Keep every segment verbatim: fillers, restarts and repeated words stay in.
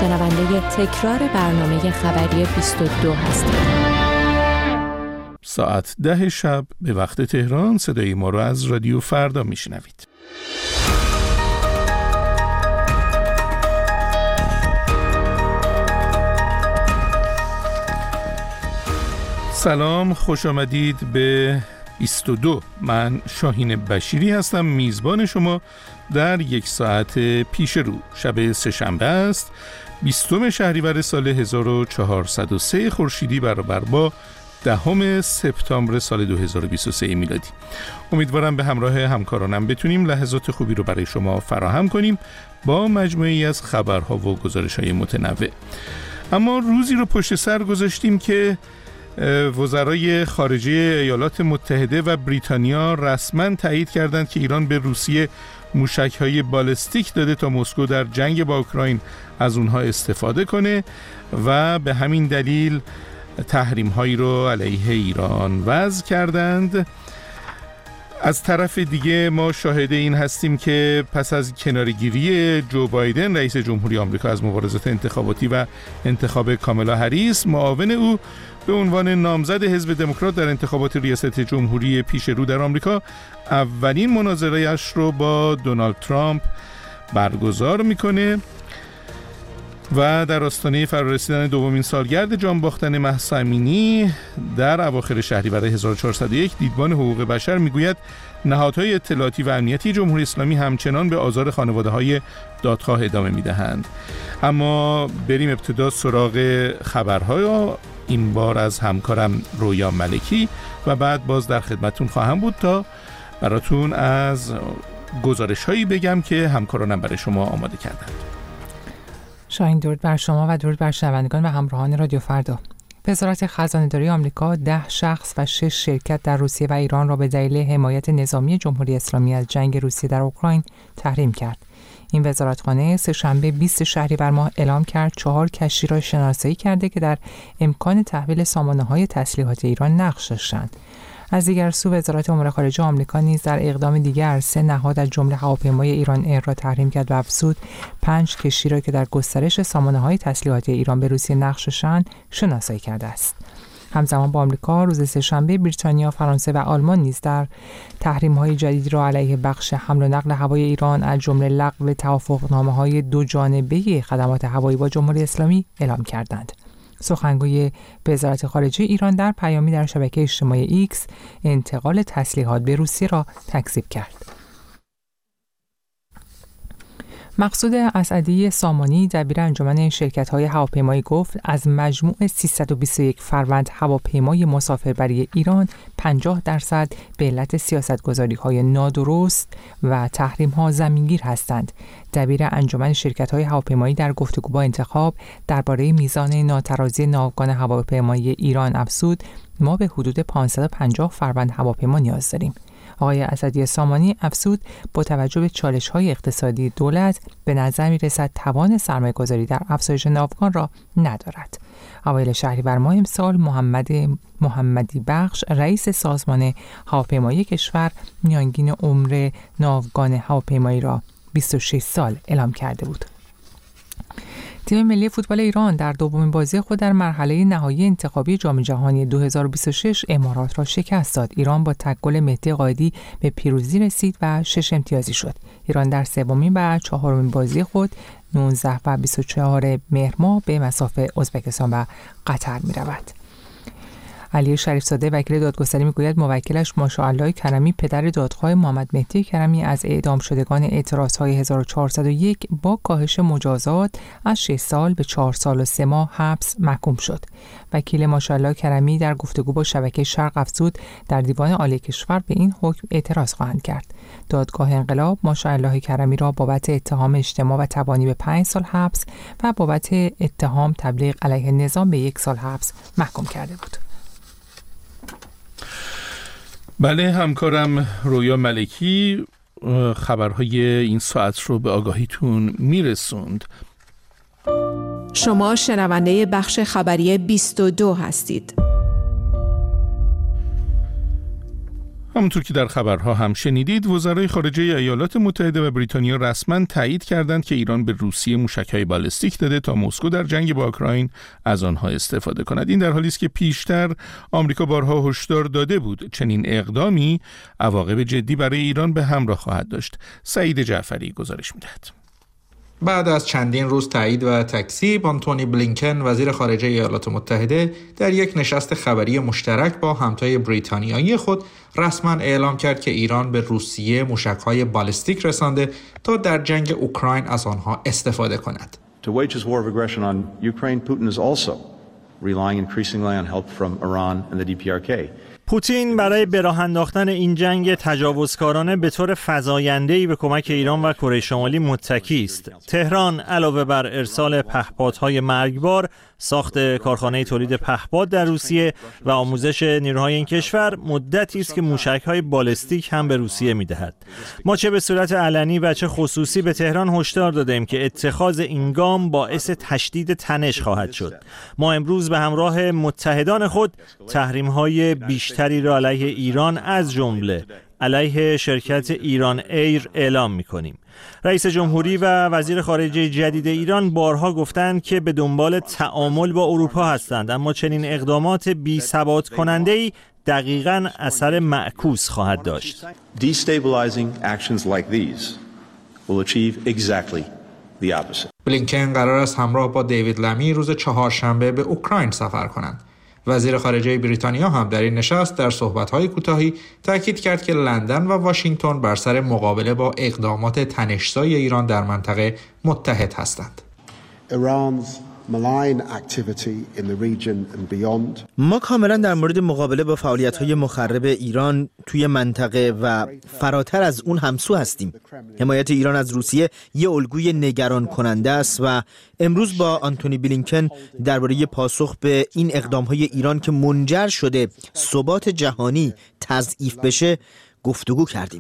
شنونده تکرار برنامه خبری بیست و دو هستید. ساعت ده شب به وقت تهران صدای ما رو از رادیو فردا میشنوید. سلام، خوش آمدید به بیست و دو. من شاهین بشیری هستم، میزبان شما در یک ساعت پیش رو. شب سه‌شنبه است، بیستم شهریور سال هزار و چهارصد و سه خورشیدی برابر با دهم سپتامبر سال دو هزار و بیست و سه میلادی. امیدوارم به همراه همکارانم بتونیم لحظات خوبی رو برای شما فراهم کنیم با مجموعی از خبرها و گزارش‌های متنوع. اما روزی رو پشت سر گذاشتیم که وزرای خارجه ایالات متحده و بریتانیا رسما تایید کردند که ایران به روسیه موشک‌های بالستیک داده تا مسکو در جنگ با اوکراین از اونها استفاده کنه و به همین دلیل تحریم‌هایی رو علیه ایران وضع کردند. از طرف دیگه ما شاهد این هستیم که پس از کناره‌گیری جو بایدن رئیس جمهوری آمریکا از مبارزات انتخاباتی و انتخاب کامالا هریس، معاون او به عنوان نامزد حزب دموکرات در انتخابات ریاست جمهوری پیش رو در آمریکا اولین مناظره‌اش رو با دونالد ترامپ برگزار میکنه و در آستانه فرارسیدن دومین سالگرد جان باختن مهسا امینی در اواخر شهریور هزار و چهارصد و یک دیدبان حقوق بشر میگوید نهادهای اطلاعاتی و امنیتی جمهوری اسلامی همچنان به آزار خانواده‌های دادخواه ادامه میدهند. اما بریم ابتدا سراغ خبرها، این بار از همکارم رویا ملکی، و بعد باز در خدمتون خواهم بود تا براتون از گزارش‌هایی بگم که همکارانم برای شما آماده کردند. شاهین، درود بر شما و درود بر شنوندگان و همراهان رادیو فردا. وزارت خزانه‌داری آمریکا ده شخص و شش شرکت در روسیه و ایران را به دلیل حمایت نظامی جمهوری اسلامی از جنگ روسیه در اوکراین تحریم کرد. این وزارتخانه سه‌شنبه بیست شهریور ماه اعلام کرد چهار کشتی را شناسایی کرده که در امکان تحویل سامانه‌های تسلیحات ایران نقش داشتند. از دیگر سو وزارت امور خارجه آمریکا نیز در اقدام دیگر سه نهاد از جمله هواپیمای ایران ایر را تحریم کرد و افزود پنج کشتی را که در گسترش سامانه‌های تسلیحاتی ایران به روسیه نقش داشتند شناسایی کرده است. همزمان با آمریکا روز سه‌شنبه بریتانیا، فرانسه و آلمان نیز در تحریم‌های جدید را علیه بخش حمل و نقل هوایی ایران از جمله لغو توافقنامه‌های دو جانبه خدمات هوایی با جمهوری اسلامی اعلام کردند. سخنگوی وزارت خارجه ایران در پیامی در شبکه اجتماعی ایکس انتقال تسلیحات به روسیه را تکذیب کرد. مقصود اسعدی سامانی، دبیر انجمن شرکت‌های هواپیمایی، گفت از مجموع سیصد و بیست و یک فروند هواپیمای مسافربری ایران پنجاه درصد به علت سیاست‌گذاری‌های نادرست و تحریم‌ها زمینگیر هستند. دبیر انجمن شرکت‌های هواپیمایی در گفتگو با انتخاب درباره میزان ناترازی ناوگان هواپیمایی ایران افزود: ما به حدود پانصد و پنجاه فروند هواپیما نیاز داریم. آقای اسدی سامانی افزود با توجه به چالش‌های اقتصادی دولت به نظر می‌رسد توان سرمایه‌گذاری در افزایش ناوگان را ندارد. اوایل شهریور ماه امسال محمد محمدی بخش، رئیس سازمان هواپیمایی کشور، میانگین عمر ناوگان هواپیمایی را بیست و شش سال اعلام کرده بود. تیم ملی فوتبال ایران در دومین بازی خود در مرحله نهایی انتخابی جام جهانی دو هزار و بیست و شش امارات را شکست داد. ایران با تک گل مهدی قائدی به پیروزی رسید و شش امتیازی شد. ایران در سومین و چهارمین بازی خود نوزده و بیست و چهار مهر ماه به مصاف ازبکستان و قطر می رود. علی شریف‌زاده وکیل دادگستری میگوید موکلش ماشاءالله کرمی، پدر دادخواه محمد مهدی کرمی، از اعدام شدگان اعتراض‌های هزار و چهارصد و یک با کاهش مجازات از شش سال به چهار سال و سه ماه حبس محکوم شد. وکیل ماشاءالله کرمی در گفتگو با شبکه شرق افزود در دیوان عالی کشور به این حکم اعتراض خواهند کرد. دادگاه انقلاب ماشاءالله کرمی را بابت اتهام اجتماع و تبانی به پنج سال حبس و بابت اتهام تبلیغ علیه نظام به یک سال حبس محکوم کرده بود. بله، همکارم رویا ملکی خبرهای این ساعت رو به آگاهیتون میرسوند. شما شنونده بخش خبری بیست و دو هستید. همونطور که در خبرها هم شنیدید، وزرای خارجه ایالات متحده و بریتانیا رسما تایید کردند که ایران به روسیه موشک‌های بالستیک داده تا مسکو در جنگ با اوکراین از آنها استفاده کند. این در حالی است که پیشتر آمریکا بارها هشدار داده بود چنین اقدامی عواقب جدی برای ایران به همراه خواهد داشت. سعید جعفری گزارش می‌دهد. بعد از چندین روز تایید و تکذیب، آنتونی بلینکن وزیر خارجه ایالات متحده در یک نشست خبری مشترک با همتای بریتانیایی خود رسما اعلام کرد که ایران به روسیه موشک‌های بالستیک رسانده تا در جنگ اوکراین از آنها استفاده کند. To wage his war of aggression on Ukraine, Putin is also relying increasingly on help from Iran and the دی پی آر کی. پوتین برای به راه انداختن این جنگ تجاوزکارانه به طور فزاینده‌ای به کمک ایران و کره شمالی متکی است. تهران علاوه بر ارسال پهپادهای مرگبار، ساخت کارخانه تولید پهپاد در روسیه و آموزش نیروهای این کشور، مدتی است که موشک‌های بالستیک هم به روسیه می‌دهد. ما چه به صورت علنی و چه خصوصی به تهران هشدار دادیم که اتخاذ این گام باعث تشدید تنش خواهد شد. ما امروز به همراه متحدان خود تحریم‌های بیشتری را علیه ایران از جمله علیه شرکت ایران ایر اعلام می‌کنیم. رئیس جمهوری و وزیر خارجه جدید ایران بارها گفتند که به دنبال تعامل با اروپا هستند، اما چنین اقدامات بی‌ثبات کننده‌ای دقیقاً اثر معکوس خواهد داشت. Destabilizing actions like these will achieve exactly the opposite. بلینکن قرار است همراه با دیوید لمی روز چهارشنبه به اوکراین سفر کنند. وزیر خارجه بریتانیا هم در این نشست در صحبت‌های کوتاهی تاکید کرد که لندن و واشنگتن بر سر مقابله با اقدامات تنش‌زای ایران در منطقه متحد هستند. ما کاملا در مورد مقابله با فعالیت‌های مخرب ایران توی منطقه و فراتر از اون همسو هستیم. حمایت ایران از روسیه یه الگوی نگران کننده است و امروز با آنتونی بلینکن درباره پاسخ به این اقدام‌های ایران که منجر شده ثبات جهانی تضعیف بشه گفتگو کردیم.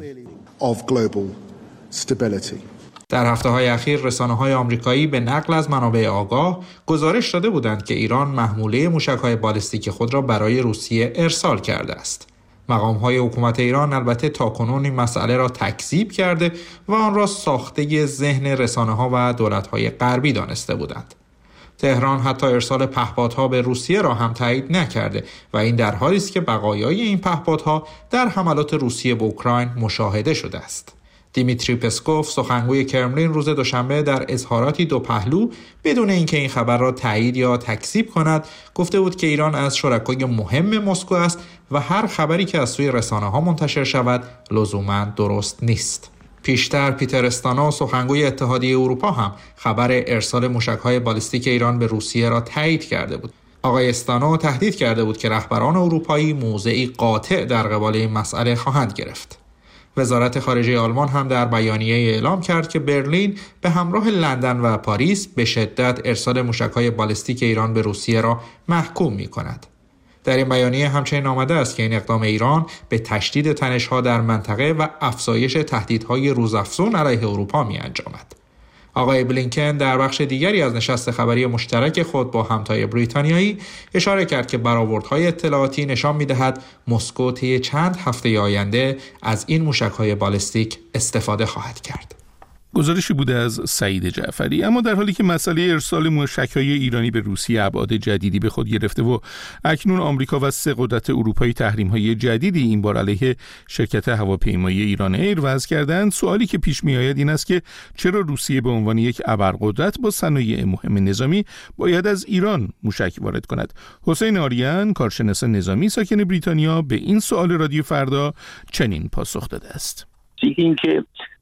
در هفته‌های اخیر رسانه‌های آمریکایی به نقل از منابع آگاه گزارش داده بودند که ایران محموله موشک‌های بالستیک خود را برای روسیه ارسال کرده است. مقام‌های حکومت ایران البته تاکنون این مسئله را تکذیب کرده و آن را ساخته ذهن رسانه‌ها و دولت‌های غربی دانسته بودند. تهران حتی ارسال پهپادها به روسیه را هم تایید نکرده و این در حالی است که بقایای این پهپادها در حملات روسیه به اوکراین مشاهده شده است. دیمیتری پسکوف سخنگوی کرملین روز دوشنبه در اظهاراتی دو پهلو بدون اینکه این خبر را تایید یا تکذیب کند گفته بود که ایران از شرکای مهم مسکو است و هر خبری که از سوی رسانه‌ها منتشر شود لزوماً درست نیست. پیشتر پیتر استانو سخنگوی اتحادیه اروپا هم خبر ارسال موشک‌های بالستیک ایران به روسیه را تایید کرده بود. آقای استانو تهدید کرده بود که رهبران اروپایی موضعی قاطع در قبال این مسئله خواهند گرفت. وزارت خارجه آلمان هم در بیانیه اعلام کرد که برلین به همراه لندن و پاریس به شدت ارسال موشک‌های بالستیک ایران به روسیه را محکوم می‌کند. در این بیانیه همچنین آمده است که این اقدام ایران به تشدید تنش‌ها در منطقه و افزایش تهدیدهای روزافزون علیه اروپا می‌انجامد. آقای بلینکن در بخش دیگری از نشست خبری مشترک خود با همتای بریتانیایی اشاره کرد که برآوردهای اطلاعاتی نشان می‌دهد مسکو طی چند هفته آینده از این موشک‌های بالستیک استفاده خواهد کرد. گزارشی بوده از سعید جعفری. اما در حالی که مسئله ارسال موشک‌های ایرانی به روسیه ابعاد جدیدی به خود گرفته و اکنون آمریکا و سه قدرت اروپایی تحریم‌های جدیدی این بار علیه شرکت هواپیمایی ایران ایر وضع کردند، سوالی که پیش می‌آید این است که چرا روسیه به عنوان یک ابرقدرت با صنایع مهم نظامی باید از ایران موشک وارد کند؟ حسین آریان، کارشناس نظامی ساکن بریتانیا، به این سوال رادیو فردا چنین پاسخ داده است: اینکه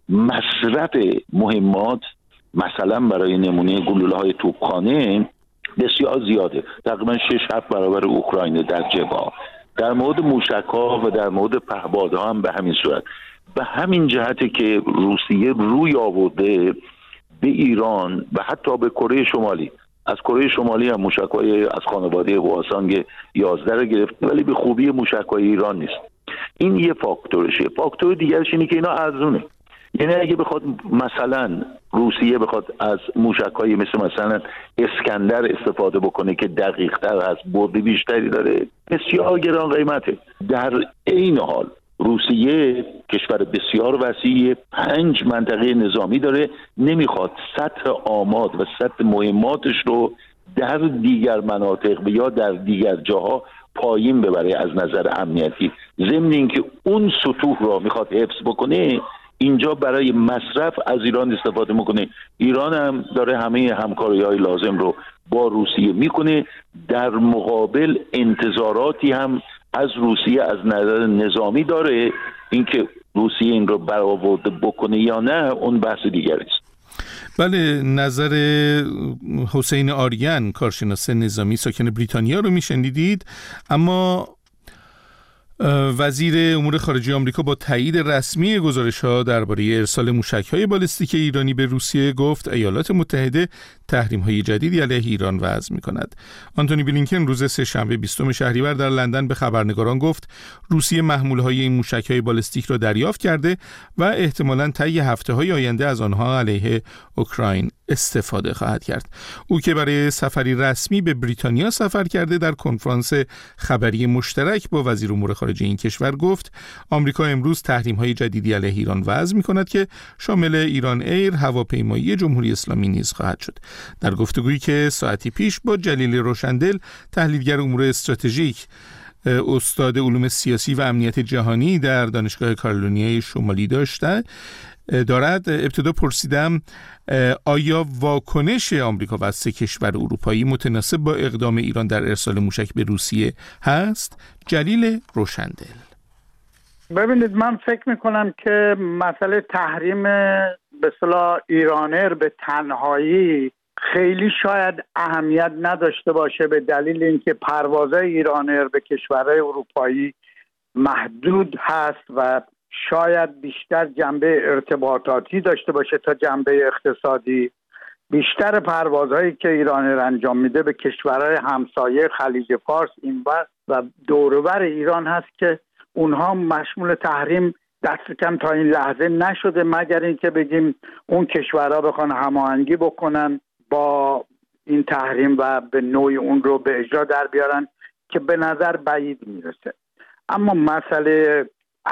مصرف مهمات مثلا برای نمونه گلوله‌های توپخانه بسیار زیاده، تقریبا شش هفت برابر اوکراین در جبهه. در مورد موشک‌ها و در مورد پهپادها هم به همین صورت. به همین جهته که روسیه روی آورده به ایران و حتی به کره شمالی. از کره شمالی هم موشک‌های از خانواده هواسانگ یازده را گرفته، ولی به خوبی موشک‌های ایران نیست. این یه فاکتورشه. فاکتور دیگرش اینه که اینا ارزونه. یعنی اگه بخواد مثلا روسیه بخواد از موشک‌های مثل مثلا اسکندر استفاده بکنه که دقیق‌تر هست، برد بیشتری داره، بسیار گران قیمته. در این حال روسیه کشور بسیار وسیع، پنج منطقه نظامی داره، نمیخواد سطح آماد و سطح مهماتش رو در دیگر مناطق یا در دیگر جاها پایین ببره از نظر امنیتی. ضمن اینکه اون سطوح را میخواد حفظ بکنه، اینجا برای مصرف از ایران استفاده میکنه. ایران هم داره همه همکاری‌های لازم رو با روسیه میکنه، در مقابل انتظاراتی هم از روسیه از نظر نظامی داره. اینکه روسیه این رو برآورده بکنه یا نه اون بحث دیگری است. بله، نظر حسین آریان کارشناس نظامی ساکن بریتانیا رو میشنیدید. اما وزیر امور خارجه آمریکا با تایید رسمی گزارش‌ها درباره ارسال موشک‌های بالستیک ایرانی به روسیه گفت ایالات متحده تحریم‌های جدیدی علیه ایران وضع می‌کند. آنتونی بلینکن روز سه‌شنبه بیستم شهریور در لندن به خبرنگاران گفت روسیه محمول‌های این موشک‌های بالستیک را دریافت کرده و احتمالاً طی هفته‌های آینده از آنها علیه اوکراین استفاده خواهد کرد. او که برای سفری رسمی به بریتانیا سفر کرده در کنفرانس خبری مشترک با وزیر امور خارجه این کشور گفت آمریکا امروز تحریم‌های جدیدی علیه ایران وضع می‌کند که شامل ایران ایر، هواپیمایی جمهوری اسلامی نیز خواهد شد. در گفتگویی که ساعتی پیش با جلیل روشندل تحلیلگر امور استراتژیک، استاد علوم سیاسی و امنیت جهانی در دانشگاه کارولینای شمالی داشته دارد، ابتدا پرسیدم آیا واکنش آمریکا و سه کشور اروپایی متناسب با اقدام ایران در ارسال موشک به روسیه هست؟ جلیل روشندل: ببینید، من فکر میکنم که مسئله تحریم به اصطلاح ایرانر به تنهایی خیلی شاید اهمیت نداشته باشه، به دلیل اینکه پروازهای ایرانر به کشورهای اروپایی محدود هست و شاید بیشتر جنبه ارتباطاتی داشته باشه تا جنبه اقتصادی. بیشتر پروازهایی که ایرانر انجام میده به کشورهای همسایه خلیج فارس اینور و دور و بر ایران هست که اونها مشمول تحریم دست کم تا این لحظه نشده، مگر اینکه بگیم اون کشورها بخوان هماهنگی بکنن با این تحریم و به نوعی اون رو به اجرا در بیارن که به نظر بعید میرسه. اما مسئله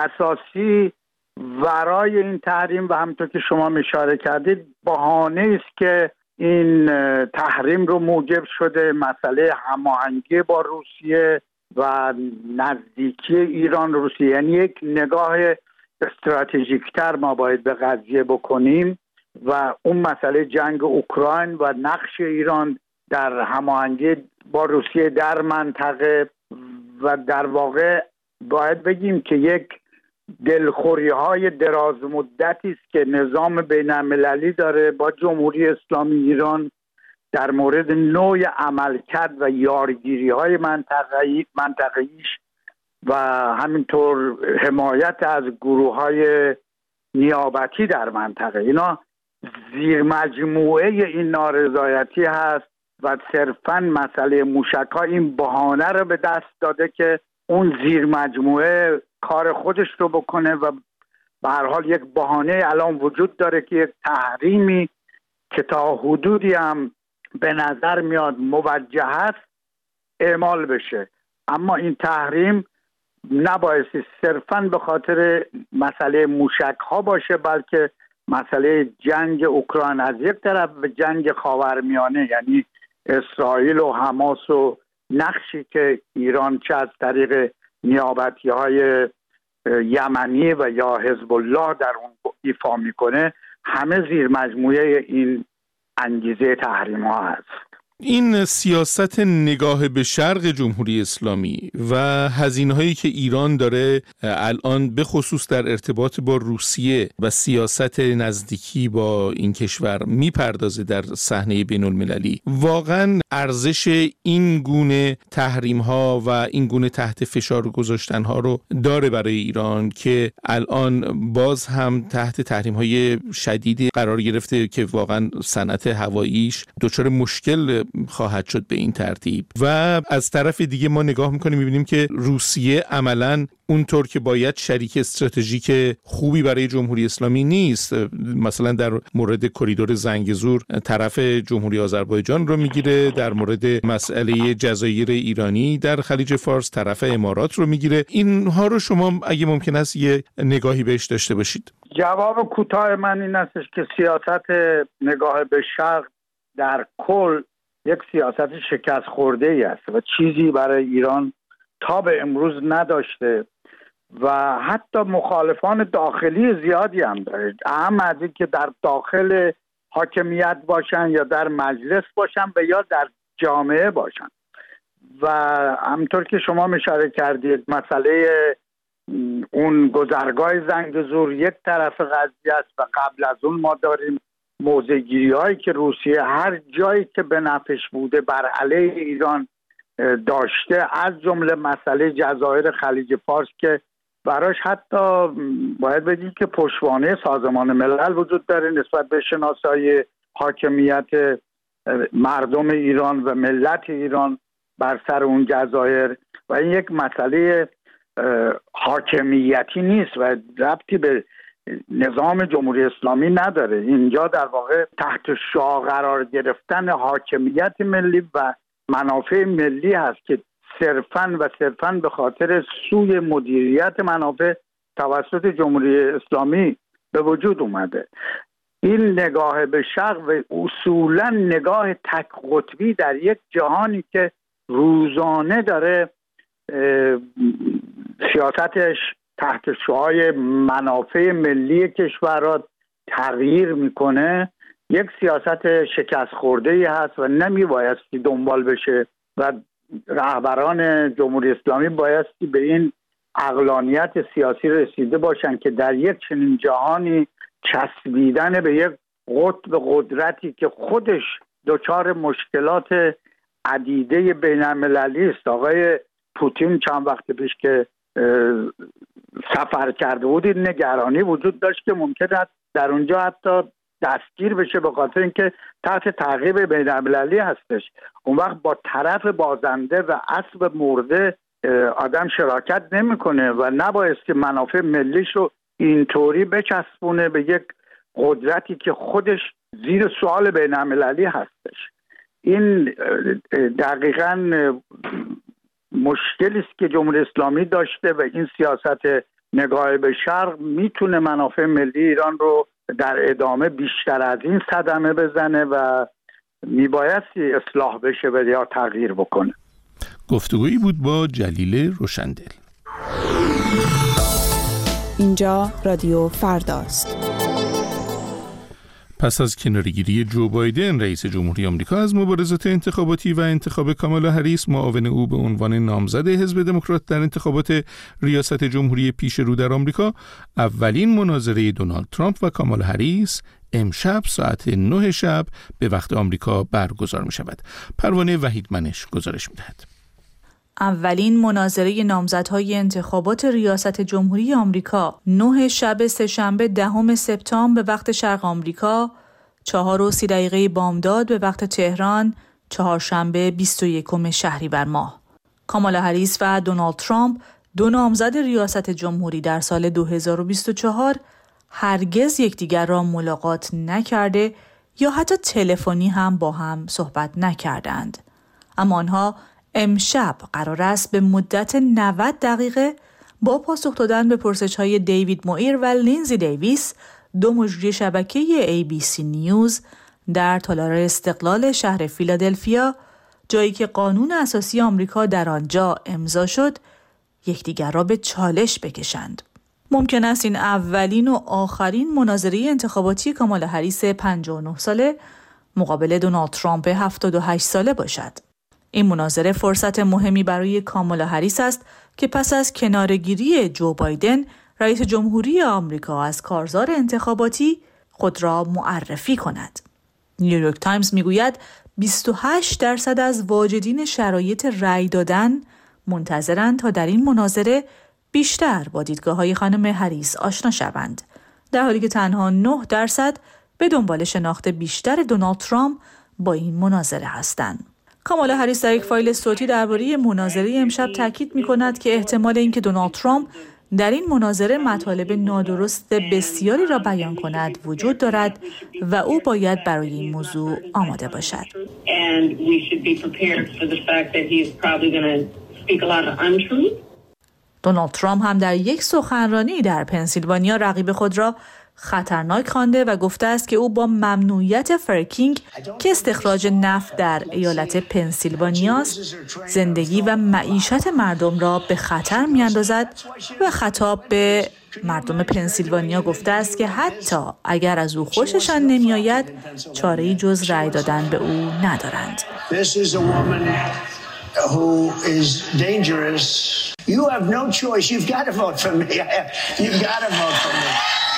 اساسی ورای این تحریم و همونطور که شما اشاره کردید بهانه است که این تحریم رو موجب شده مسئله هماهنگی با روسیه و نزدیکی ایران روسیه، یعنی یک نگاه استراتژیکتر ما باید به قضیه بکنیم و اون مسئله جنگ اوکراین و نقش ایران در هماهنگی با روسیه در منطقه و در واقع باید بگیم که یک دلخوری های دراز مدتی است که نظام بین المللی داره با جمهوری اسلامی ایران در مورد نوع عملکرد و یارگیری های منطقه‌ای منطقه‌ایش و همینطور حمایت از گروه های نیابتی در منطقه. اینا زیر مجموعه این نارضایتی هست و صرفاً مسئله موشک‌ها این بهانه رو به دست داده که اون زیر مجموعه کار خودش رو بکنه و به هر حال یک بهانه الان وجود داره که یک تحریمی که تا حدودی هم به نظر میاد موجه است اعمال بشه. اما این تحریم نبایستی صرفاً به خاطر مسئله موشک ها باشه، بلکه مسئله جنگ اوکراین از یک طرف و جنگ خاورمیانه، یعنی اسرائیل و حماس و نقشی که ایران چه از طریق نیابتی های یمنی و یا حزب الله در اون ایفا میکنه، همه زیر مجموعه این انگیزه تحریم ها هست. این سیاست نگاه به شرق جمهوری اسلامی و هزینه‌هایی که ایران داره الان به خصوص در ارتباط با روسیه و سیاست نزدیکی با این کشور میپردازه در صحنه بین المللی، واقعا ارزش این گونه تحریم‌ها و این گونه تحت فشار گذاشتن‌ها رو داره برای ایران که الان باز هم تحت تحریم‌های شدیدی قرار گرفته که واقعا صنعت هواییش دچار مشکل خواهد شد به این ترتیب. و از طرف دیگه ما نگاه میکنیم میبینیم که روسیه عملاً اونطور که باید شریک استراتژیک خوبی برای جمهوری اسلامی نیست. مثلا در مورد کریدور زنگزور طرف جمهوری آذربایجان رو میگیره، در مورد مسئله جزایر ایرانی در خلیج فارس طرف امارات رو میگیره. اینها رو شما اگه ممکن است یه نگاهی بهش داشته باشید. جواب کوتاه من این است که سیاست نگاه به شرق در کل یک سیاست شکست خورده ای است و چیزی برای ایران تا به امروز نداشته و حتی مخالفان داخلی زیادی هم داره، اهم از این که در داخل حاکمیت باشن یا در مجلس باشن و یا در جامعه باشن. و همطور که شما اشاره کردید مسئله اون گذرگاه زنگزور یک طرف قضیه است و قبل از اون ما داریم موضع‌گیری هایی که روسیه هر جایی که به نفعش بوده بر علیه ایران داشته، از جمله مسئله جزایر خلیج فارس که براش حتی باید بگیم که پشتوانه سازمان ملل وجود داره نسبت به شناسایی حاکمیت مردم ایران و ملت ایران بر سر اون جزایر و این یک مسئله حاکمیتی نیست و ربطی به نظام جمهوری اسلامی نداره. اینجا در واقع تحت شعاع قرار گرفتن حاکمیت ملی و منافع ملی هست که صرفاً و صرفاً به خاطر سوء مدیریت منافع توسط جمهوری اسلامی به وجود اومده. این نگاه به شرق و اصولاً نگاه تک قطبی در یک جهانی که روزانه داره سیاستش تحت شعاع منافع ملی کشورها تغییر میکنه، یک سیاست شکست خورده ای هست و نمیبایستی دنبال بشه و رهبران جمهوری اسلامی بایستی به این عقلانیت سیاسی رسیده باشن که در یک چنین جهانی چسبیدن به یک قطب قدرتی که خودش دچار مشکلات عدیده بین المللی است. آقای پوتین چند وقت پیش که سفر کرده بود این نگرانی وجود داشت که ممکنه در اونجا حتی دستگیر بشه به خاطر اینکه تحت تعقیب بین المللی هستش. اون وقت با طرف بازنده و اسب مرده آدم شراکت نمیکنه و نبایستی منافع ملیش رو اینطوری بچسبونه به یک قدرتی که خودش زیر سوال بین المللی هستش. این دقیقاً مشکلی است که جمهوری اسلامی داشته و این سیاست نگاه به شرق میتونه منافع ملی ایران رو در ادامه بیشتر از این صدمه بزنه و میبایستی اصلاح بشه و یا تغییر بکنه. گفتگویی بود با جلیل روشندل. اینجا رادیو فرداست. پس از کناره‌گیری جو بایدن رئیس جمهوری آمریکا از مبارزات انتخاباتی و انتخاب کامالا هریس معاون او به عنوان نامزد حزب دموکرات در انتخابات ریاست جمهوری پیش رو در آمریکا، اولین مناظره دونالد ترامپ و کامالا هریس امشب ساعت نه شب به وقت آمریکا برگزار می شود. پروانه وحیدمنش گزارش می دهد. اولین مناظره نامزدهای انتخابات ریاست جمهوری آمریکا نه شب سه‌شنبه دهم سپتامبر به وقت شرق آمریکا، چهار و سی دقیقه بامداد به وقت تهران، چهارشنبه بیست و یکم شهریور ماه. کامالا هریس و دونالد ترامپ دو نامزد ریاست جمهوری در سال دو هزار و بیست و چهار هرگز یکدیگر را ملاقات نکرده یا حتی تلفنی هم با هم صحبت نکردند. اما آنها امشب قرار است به مدت نود دقیقه با پاسخ دادن به پرسش‌های دیوید مویر و لینزی دیویس، دو مجری شبکه ای بی سی نیوز، در تالار استقلال شهر فیلادلفیا، جایی که قانون اساسی آمریکا در آنجا امضا شد، یکدیگر را به چالش بکشند. ممکن است این اولین و آخرین مناظره انتخاباتی کامالا هریس پنجاه و نه ساله مقابل دونالد ترامپ هفتاد و هشت ساله باشد. این مناظره فرصت مهمی برای کامالا هریس است که پس از کناره‌گیری جو بایدن رئیس جمهوری آمریکا از کارزار انتخاباتی خود را معرفی کند. نیویورک تایمز میگوید بیست و هشت درصد از واجدین شرایط رأی دادن منتظرند تا در این مناظره بیشتر با دیدگاه‌های خانم هریس آشنا شوند، در حالی که تنها نه درصد به دنبال شناخت بیشتر دونالد ترامپ با این مناظره هستند. کامالا هریس در یک فایل صوتی درباره مناظره امشب تاکید می‌کند که احتمال اینکه دونالد ترامپ در این مناظره مطالب نادرست بسیاری را بیان کند وجود دارد و او باید برای این موضوع آماده باشد. دونالد ترامپ هم در یک سخنرانی در پنسیلوانیا رقیب خود را خطرناک خوانده و گفته است که او با ممنوعیت فرکینگ که استخراج نفت در ایالت پنسیلوانیا است، زندگی و معیشت مردم را به خطر می‌اندازد و خطاب به مردم پنسیلوانیا گفته است که حتی اگر از او خوششان نمی‌آید، چاره‌ای جز رأی دادن به او ندارند. Who is dangerous. You have no choice. You've got to vote for me. You've got to vote for me.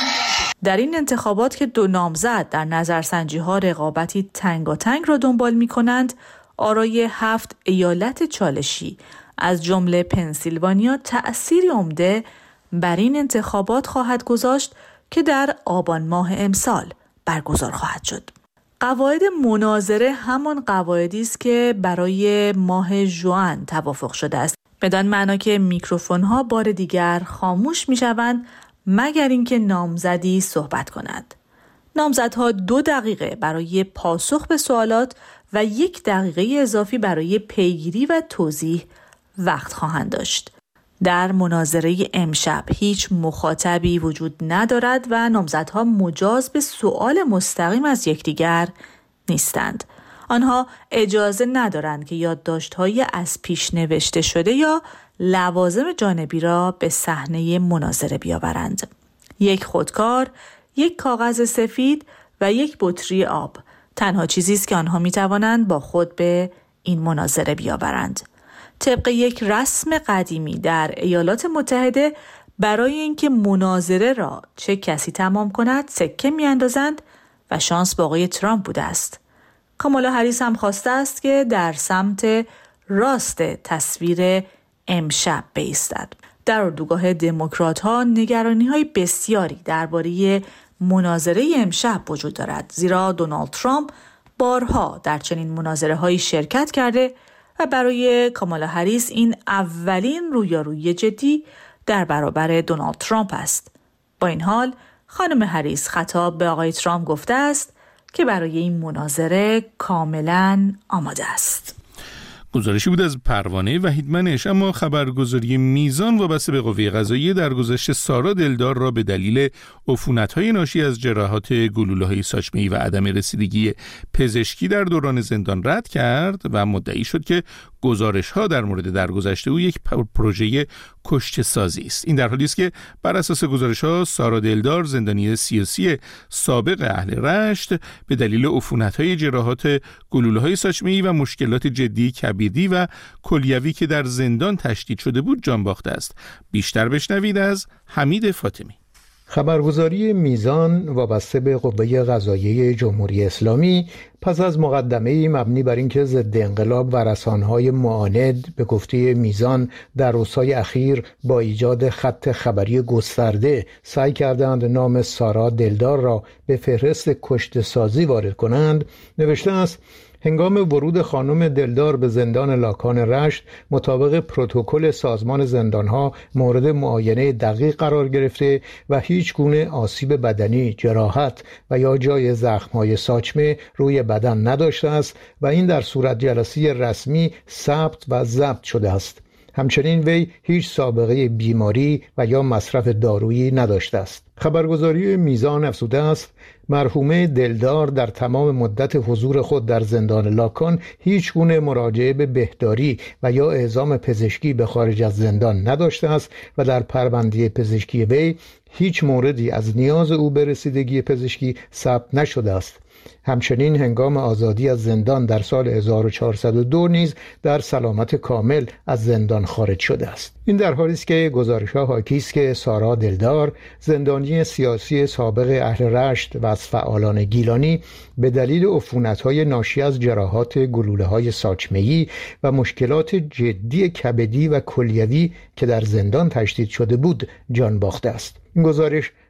در این انتخابات که دو نامزد در نظرسنجی‌ها رقابتی تنگاتنگ را دنبال می‌کنند، آرای هفت ایالت چالشی از جمله پنسیلوانیا تأثیری عمده بر این انتخابات خواهد گذاشت که در آبان ماه امسال برگزار خواهد شد. قواعد مناظره همان قواعدی است که برای ماه ژوئن توافق شده است، بدان معنا که میکروفون‌ها بار دیگر خاموش می‌شوند مگر اینکه نامزدی صحبت کند. نامزدها دو دقیقه برای پاسخ به سوالات و یک دقیقه اضافی برای پیگیری و توضیح وقت خواهند داشت. در مناظره امشب هیچ مخاطبی وجود ندارد و نامزدها مجاز به سؤال مستقیم از یکدیگر نیستند. آنها اجازه ندارند که یادداشت‌های از پیش نوشته شده یا لوازم جانبی را به صحنه مناظره بیاورند. یک خودکار، یک کاغذ سفید و یک بطری آب تنها چیزی است که آنها می‌توانند با خود به این مناظره بیاورند. طبق یک رسم قدیمی در ایالات متحده برای اینکه مناظره را چه کسی تمام کند سکه می‌اندازند و شانس با آقای ترامپ بوده است. کامالا هریس هم خواسته است که در سمت راست تصویر امشب بایستد. در اردوگاه دموکرات‌ها نگرانی‌های بسیاری درباره مناظره امشب وجود دارد، زیرا دونالد ترامپ بارها در چنین مناظره‌هایی شرکت کرده و برای کامالا هریس این اولین رویارویی جدی در برابر دونالد ترامپ است. با این حال خانم هریس خطاب به آقای ترامپ گفته است که برای این مناظره کاملاً آماده است. گزارشی بود از پروانه وحیدمنش. اما خبرگزاری میزان وابسته به قوه قضاییه درگذشت سارا دلدار را به دلیل عفونت‌های ناشی از جراحات گلوله‌های ساچمه‌ای و عدم رسیدگی پزشکی در دوران زندان رد کرد و مدعی شد که گزارش‌ها در مورد درگذشت او یک پروژه کشته سازی است. این در حالی است که بر اساس گزارش‌ها سارا دلدار، زندانی سیاسی سابق اهل رشت، به دلیل عفونت‌های جراحات گلوله‌های ساچمه‌ای و مشکلات جدی کبدی و کلیوی که در زندان تشدید شده بود جان باخته است. بیشتر بشنوید از حمید فاطمی. خبرگزاری میزان وابسته به قوه قضاییه جمهوری اسلامی پس از مقدمه‌ای مبنی بر اینکه ضد انقلاب و رسانه‌های معاند به گفته میزان در روزهای اخیر با ایجاد خط خبری گسترده سعی کردند نام سارا دلدار را به فهرست کشته سازی وارد کنند، نوشته است: هنگام ورود خانم دلدار به زندان لاکان رشت مطابق پروتکل سازمان زندانها مورد معاینه دقیق قرار گرفته و هیچ گونه آسیب بدنی، جراحت و یا جای زخم‌های ساچمه روی بدن نداشته است و این در صورت جلسه رسمی ثبت و ضبط شده است. همچنین وی هیچ سابقه بیماری و یا مصرف دارویی نداشته است. خبرگزاری میزان افزوده است مرحومه دلدار در تمام مدت حضور خود در زندان لاکان هیچ گونه مراجعه به بهداری و یا اعزام پزشکی به خارج از زندان نداشته است و در پرونده پزشکی وی هیچ موردی از نیاز او به رسیدگی پزشکی ثبت نشده است. همچنین هنگام آزادی از زندان در سال هزار و چهارصد و دو نیز در سلامت کامل از زندان خارج شده است. این در حالی است که گزارش‌ها حاکی است که سارا دلدار، زندانی سیاسی سابق اهل رشت و از فعالان گیلانی، به دلیل عفونت‌های ناشی از جراحات گلوله‌های ساچمه‌ای و مشکلات جدی کبدی و کلیوی که در زندان تشدید شده بود جان باخته است. این گزارش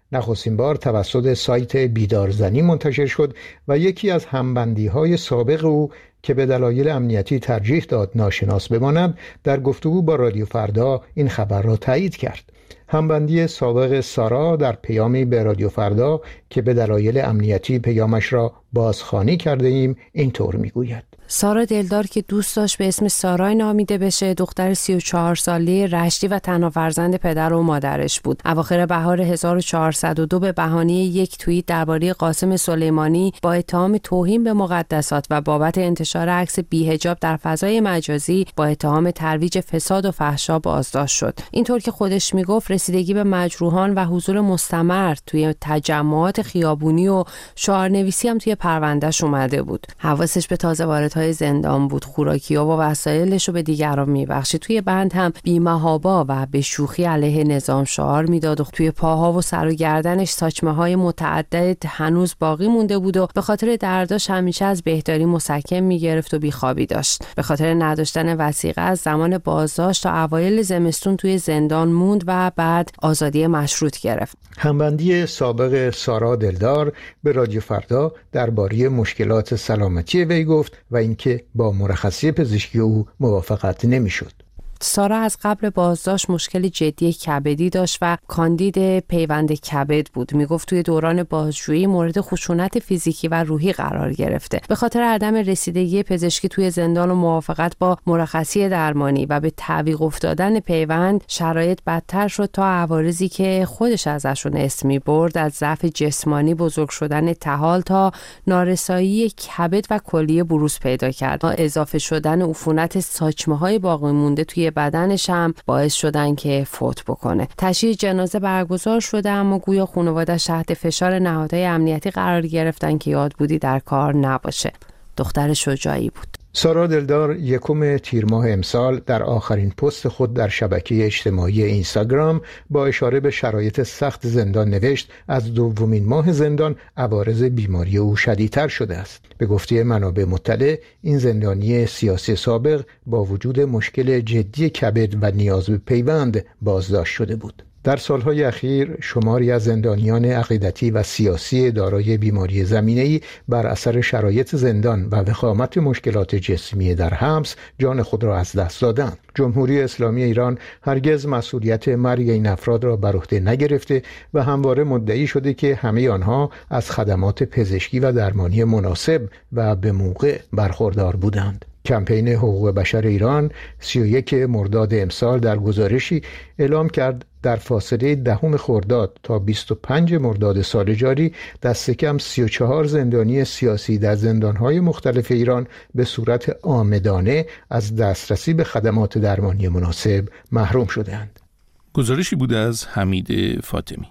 نخستین بار توسط سایت بیدارزنی منتشر شد و یکی از همبندی‌های سابق او که به دلایل امنیتی ترجیح داد ناشناس بماند در گفتگو با رادیو فردا این خبر را تایید کرد. همبندی سابق سارا در پیامی به رادیو فردا که به دلایل امنیتی پیامش را بازخوانی کرده ایم اینطور میگوید: سارا دلدار که دوست داشت به اسم سارای نامیده بشه، دختر سی و چهار ساله رشتی و تنها فرزند پدر و مادرش بود. اواخر بهار هزار و چهارصد و دو به بهانه یک توییت درباره قاسم سلیمانی با اتهام توهین به مقدسات و بابت انتشار عکس بی‌حجاب در فضای مجازی با اتهام ترویج فساد و فحشا بازداشت شد. اینطور که خودش میگفت رسیدگی به مجروحان و حضور مستمر توی تجمعات خیابونی و شعارنویسی هم توی پروندهش اومده بود. حواسش به تازه واردهای زندان بود، خوراکی‌ها و وسایلش رو به دیگران میبخشید. توی بند هم بی‌محابا و به شوخی علیه نظام شعار میداد و توی پاها و سر و گردنش ساچمه‌های متعدد هنوز باقی مونده بود و به خاطر درداش همیشه از بهداری مسکن میگرفت و بیخوابی داشت. به خاطر نداشتن وثیقه از زمان بازداشت تا اوایل زمستون توی زندان موند و بعد آزادی مشروط گرفت. همبندی سابق سارا دلدار به رادیو فردا درباره مشکلات سلامتی وی گفت و اینکه با مرخصی پزشکی او موافقت نمی‌شد. سارا از قبل بازداشت مشکل جدی کبدی داشت و کاندید پیوند کبد بود. میگفت توی دوران بازجویی مورد خشونت فیزیکی و روحی قرار گرفته. به خاطر عدم رسیدگی پزشکی توی زندان و موافقت با مرخصی درمانی و به تعویق افتادن پیوند، شرایط بدتر شد تا عوارضی که خودش ازشون اسم می‌برد، از ضعف جسمانی، بزرگ شدن طحال تا نارسایی کبد و کلیه بروز پیدا کرد. اضافه شدن عفونت ساچمه‌های باقی مونده توی بدنش هم باعث شدن که فوت بکنه. تشییع جنازه برگزار شده اما گویا خانواده‌اش تحت فشار نهادهای امنیتی قرار گرفتن که یاد بودی در کار نباشه. دختر شجاعی بود. سارا دلدار یکم تیر ماه امسال در آخرین پست خود در شبکه اجتماعی اینستاگرام با اشاره به شرایط سخت زندان نوشت از دومین ماه زندان عوارض بیماری او شدیدتر شده است. به گفته منابع مطلع این زندانی سیاسی سابق با وجود مشکل جدی کبد و نیاز به پیوند بازداشت شده بود. در سالهای اخیر شماری از زندانیان عقیدتی و سیاسی دارای بیماری زمینه‌ای بر اثر شرایط زندان و وخامت مشکلات جسمی در حبس جان خود را از دست دادند. جمهوری اسلامی ایران هرگز مسئولیت مرگ این افراد را بر عهده نگرفته و همواره مدعی شده که همه آنها از خدمات پزشکی و درمانی مناسب و به موقع برخوردار بودند. کمپین حقوق بشر ایران سی و یک مرداد امسال در گزارشی اعلام کرد در فاصله دهم خرداد تا بیست و پنج مرداد سال جاری دست کم سی و چهار زندانی سیاسی در زندانهای مختلف ایران به صورت عامدانه از دسترسی به خدمات درمانی مناسب محروم شدند. گزارشی بود از حمید فاطمی.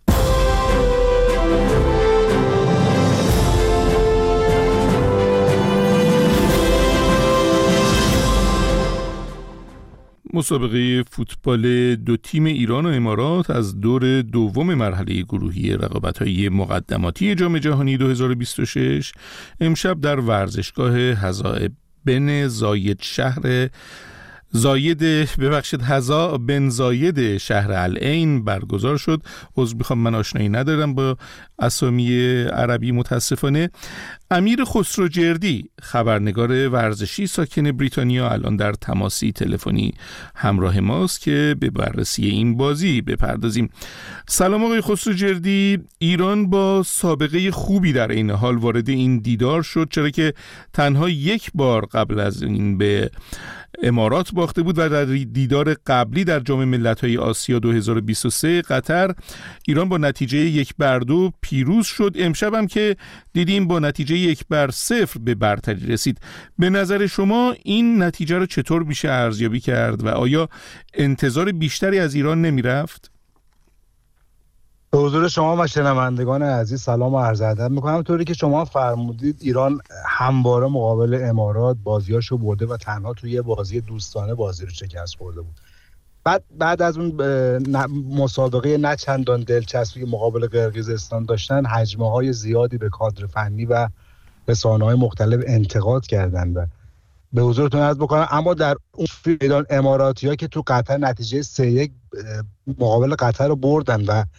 مسابقه فوتبال دو تیم ایران و امارات از دور دوم مرحله گروهی رقابت‌های مقدماتی جام جهانی دو هزار و بیست و شش امشب در ورزشگاه هزا بن زاید شهر زاید ببخشید هزا بن زاید شهر العین برگزار شد. عذر میخوام من آشنایی ندارم با اسامی عربی متاسفانه. امیر خسروجردی خبرنگار ورزشی ساکن بریتانیا الان در تماسی تلفنی همراه ماست که به بررسی این بازی بپردازیم. سلام آقای خسروجردی، ایران با سابقه خوبی در این حال وارد این دیدار شد، چرا که تنها یک بار قبل از این به امارات باخته بود و در دیدار قبلی در جام ملت‌های آسیا دو هزار و بیست و سه قطر ایران با نتیجه یک بر دو پیروز شد. امشب هم که دیدیم با نتیجه یک بر صفر به برتری رسید. به نظر شما این نتیجه رو چطور میشه ارزیابی کرد و آیا انتظار بیشتری از ایران نمیرفت؟ به حضور شما و شنوندگان عزیز سلام و عرض ادب میکنم. طوری که شما فرمودید ایران همواره مقابل امارات بازیاشو برده و تنها توی یه بازی دوستانه بازی رو شکست خورده بود. بعد بعد از اون مسابقه نه چندان دلچسبی مقابل قرقیزستان داشتن، هجمه‌های زیادی به کادر فنی و رسانه‌های مختلف انتقاد کردن و به حضورتون عرض بکنم. اما در اون میدان اماراتی‌ها که تو قطر نتیجه سه یک مقابل قطر رو بردن و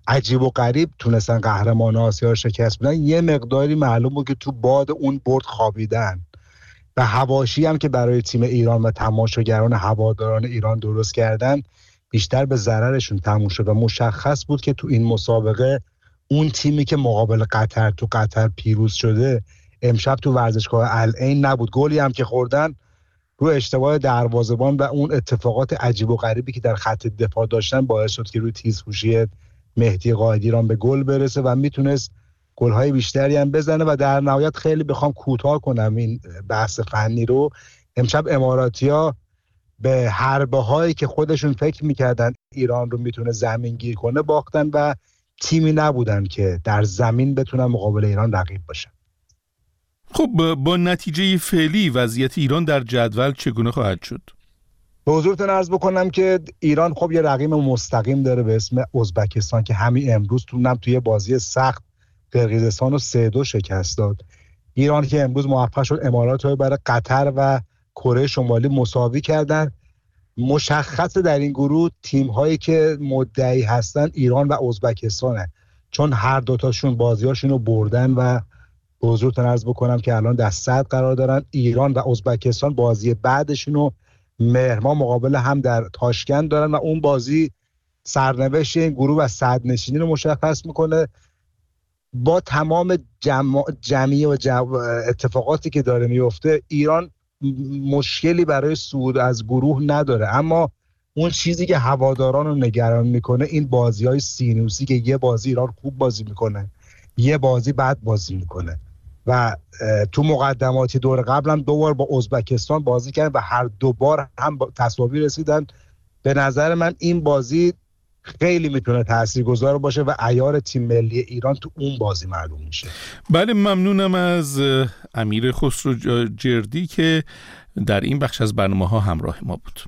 عجیب و غریب تونستن قهرمان آسیا رو شکست بدن، یه مقداری معلوم بود که تو باد اون برد خوابیدن و حواشی هم که برای تیم ایران و تماشاگران هواداران ایران درست کردن بیشتر به ضررشون تموم شد و مشخص بود که تو این مسابقه اون تیمی که مقابل قطر تو قطر پیروز شده امشب تو ورزشگاه العین نبود. گلی هم که خوردن روی اشتباه دروازه‌بان و اون اتفاقات عجیب و غریبی که در خط دفاع داشتن باعث شد که روی تیزهوشی مهدی قائدی ایران به گل برسه و میتونست گل‌های بیشتری هم بزنه. و در نهایت خیلی بخوام کوتاه کنم این بحث فنی رو، امشب اماراتی‌ها به حربه‌هایی که خودشون فکر می‌کردن ایران رو میتونه زمینگیر کنه باختن و تیمی نبودن که در زمین بتونن مقابل ایران رقیب باشن. خب با نتیجه فعلی وضعیت ایران در جدول چگونه خواهد شد؟ به حضورتون عرض بکنم که ایران خب یه رقیب مستقیم داره به اسم ازبکستان که همین امروز تونم توی بازی سخت قرقیزستان رو سه دو شکست داد. ایران که امروز موفق شد امارات رو برای قطر و کره شمالی مساوی کردن. مشخص در این گروه تیم هایی که مدعی هستن ایران و ازبکستانه، چون هر دوتاشون بازیاشون رو بردن و به حضورتون عرض بکنم که الان در صدر قرار دارن. ایران و ازبکستان بازی بعدشون رو مهر ماه مقابل هم در تاشکند دارن و اون بازی سرنوشت این گروه و صدرنشینی رو مشخص میکنه. با تمام جمع... جمعی و جمع... اتفاقاتی که داره میفته ایران مشکلی برای صعود از گروه نداره، اما اون چیزی که هواداران رو نگران میکنه این بازی‌های سینوسی که یه بازی ایران خوب بازی میکنه یه بازی بد بازی میکنه و تو مقدماتی دور قبل هم دو بار با ازبکستان بازی کردن و هر دو بار هم تساوی رسیدن. به نظر من این بازی خیلی میتونه تاثیرگذار باشه و عیار تیم ملی ایران تو اون بازی معلوم میشه. بله، ممنونم از امیر خسرو جردی که در این بخش از برنامه ها همراه ما بود.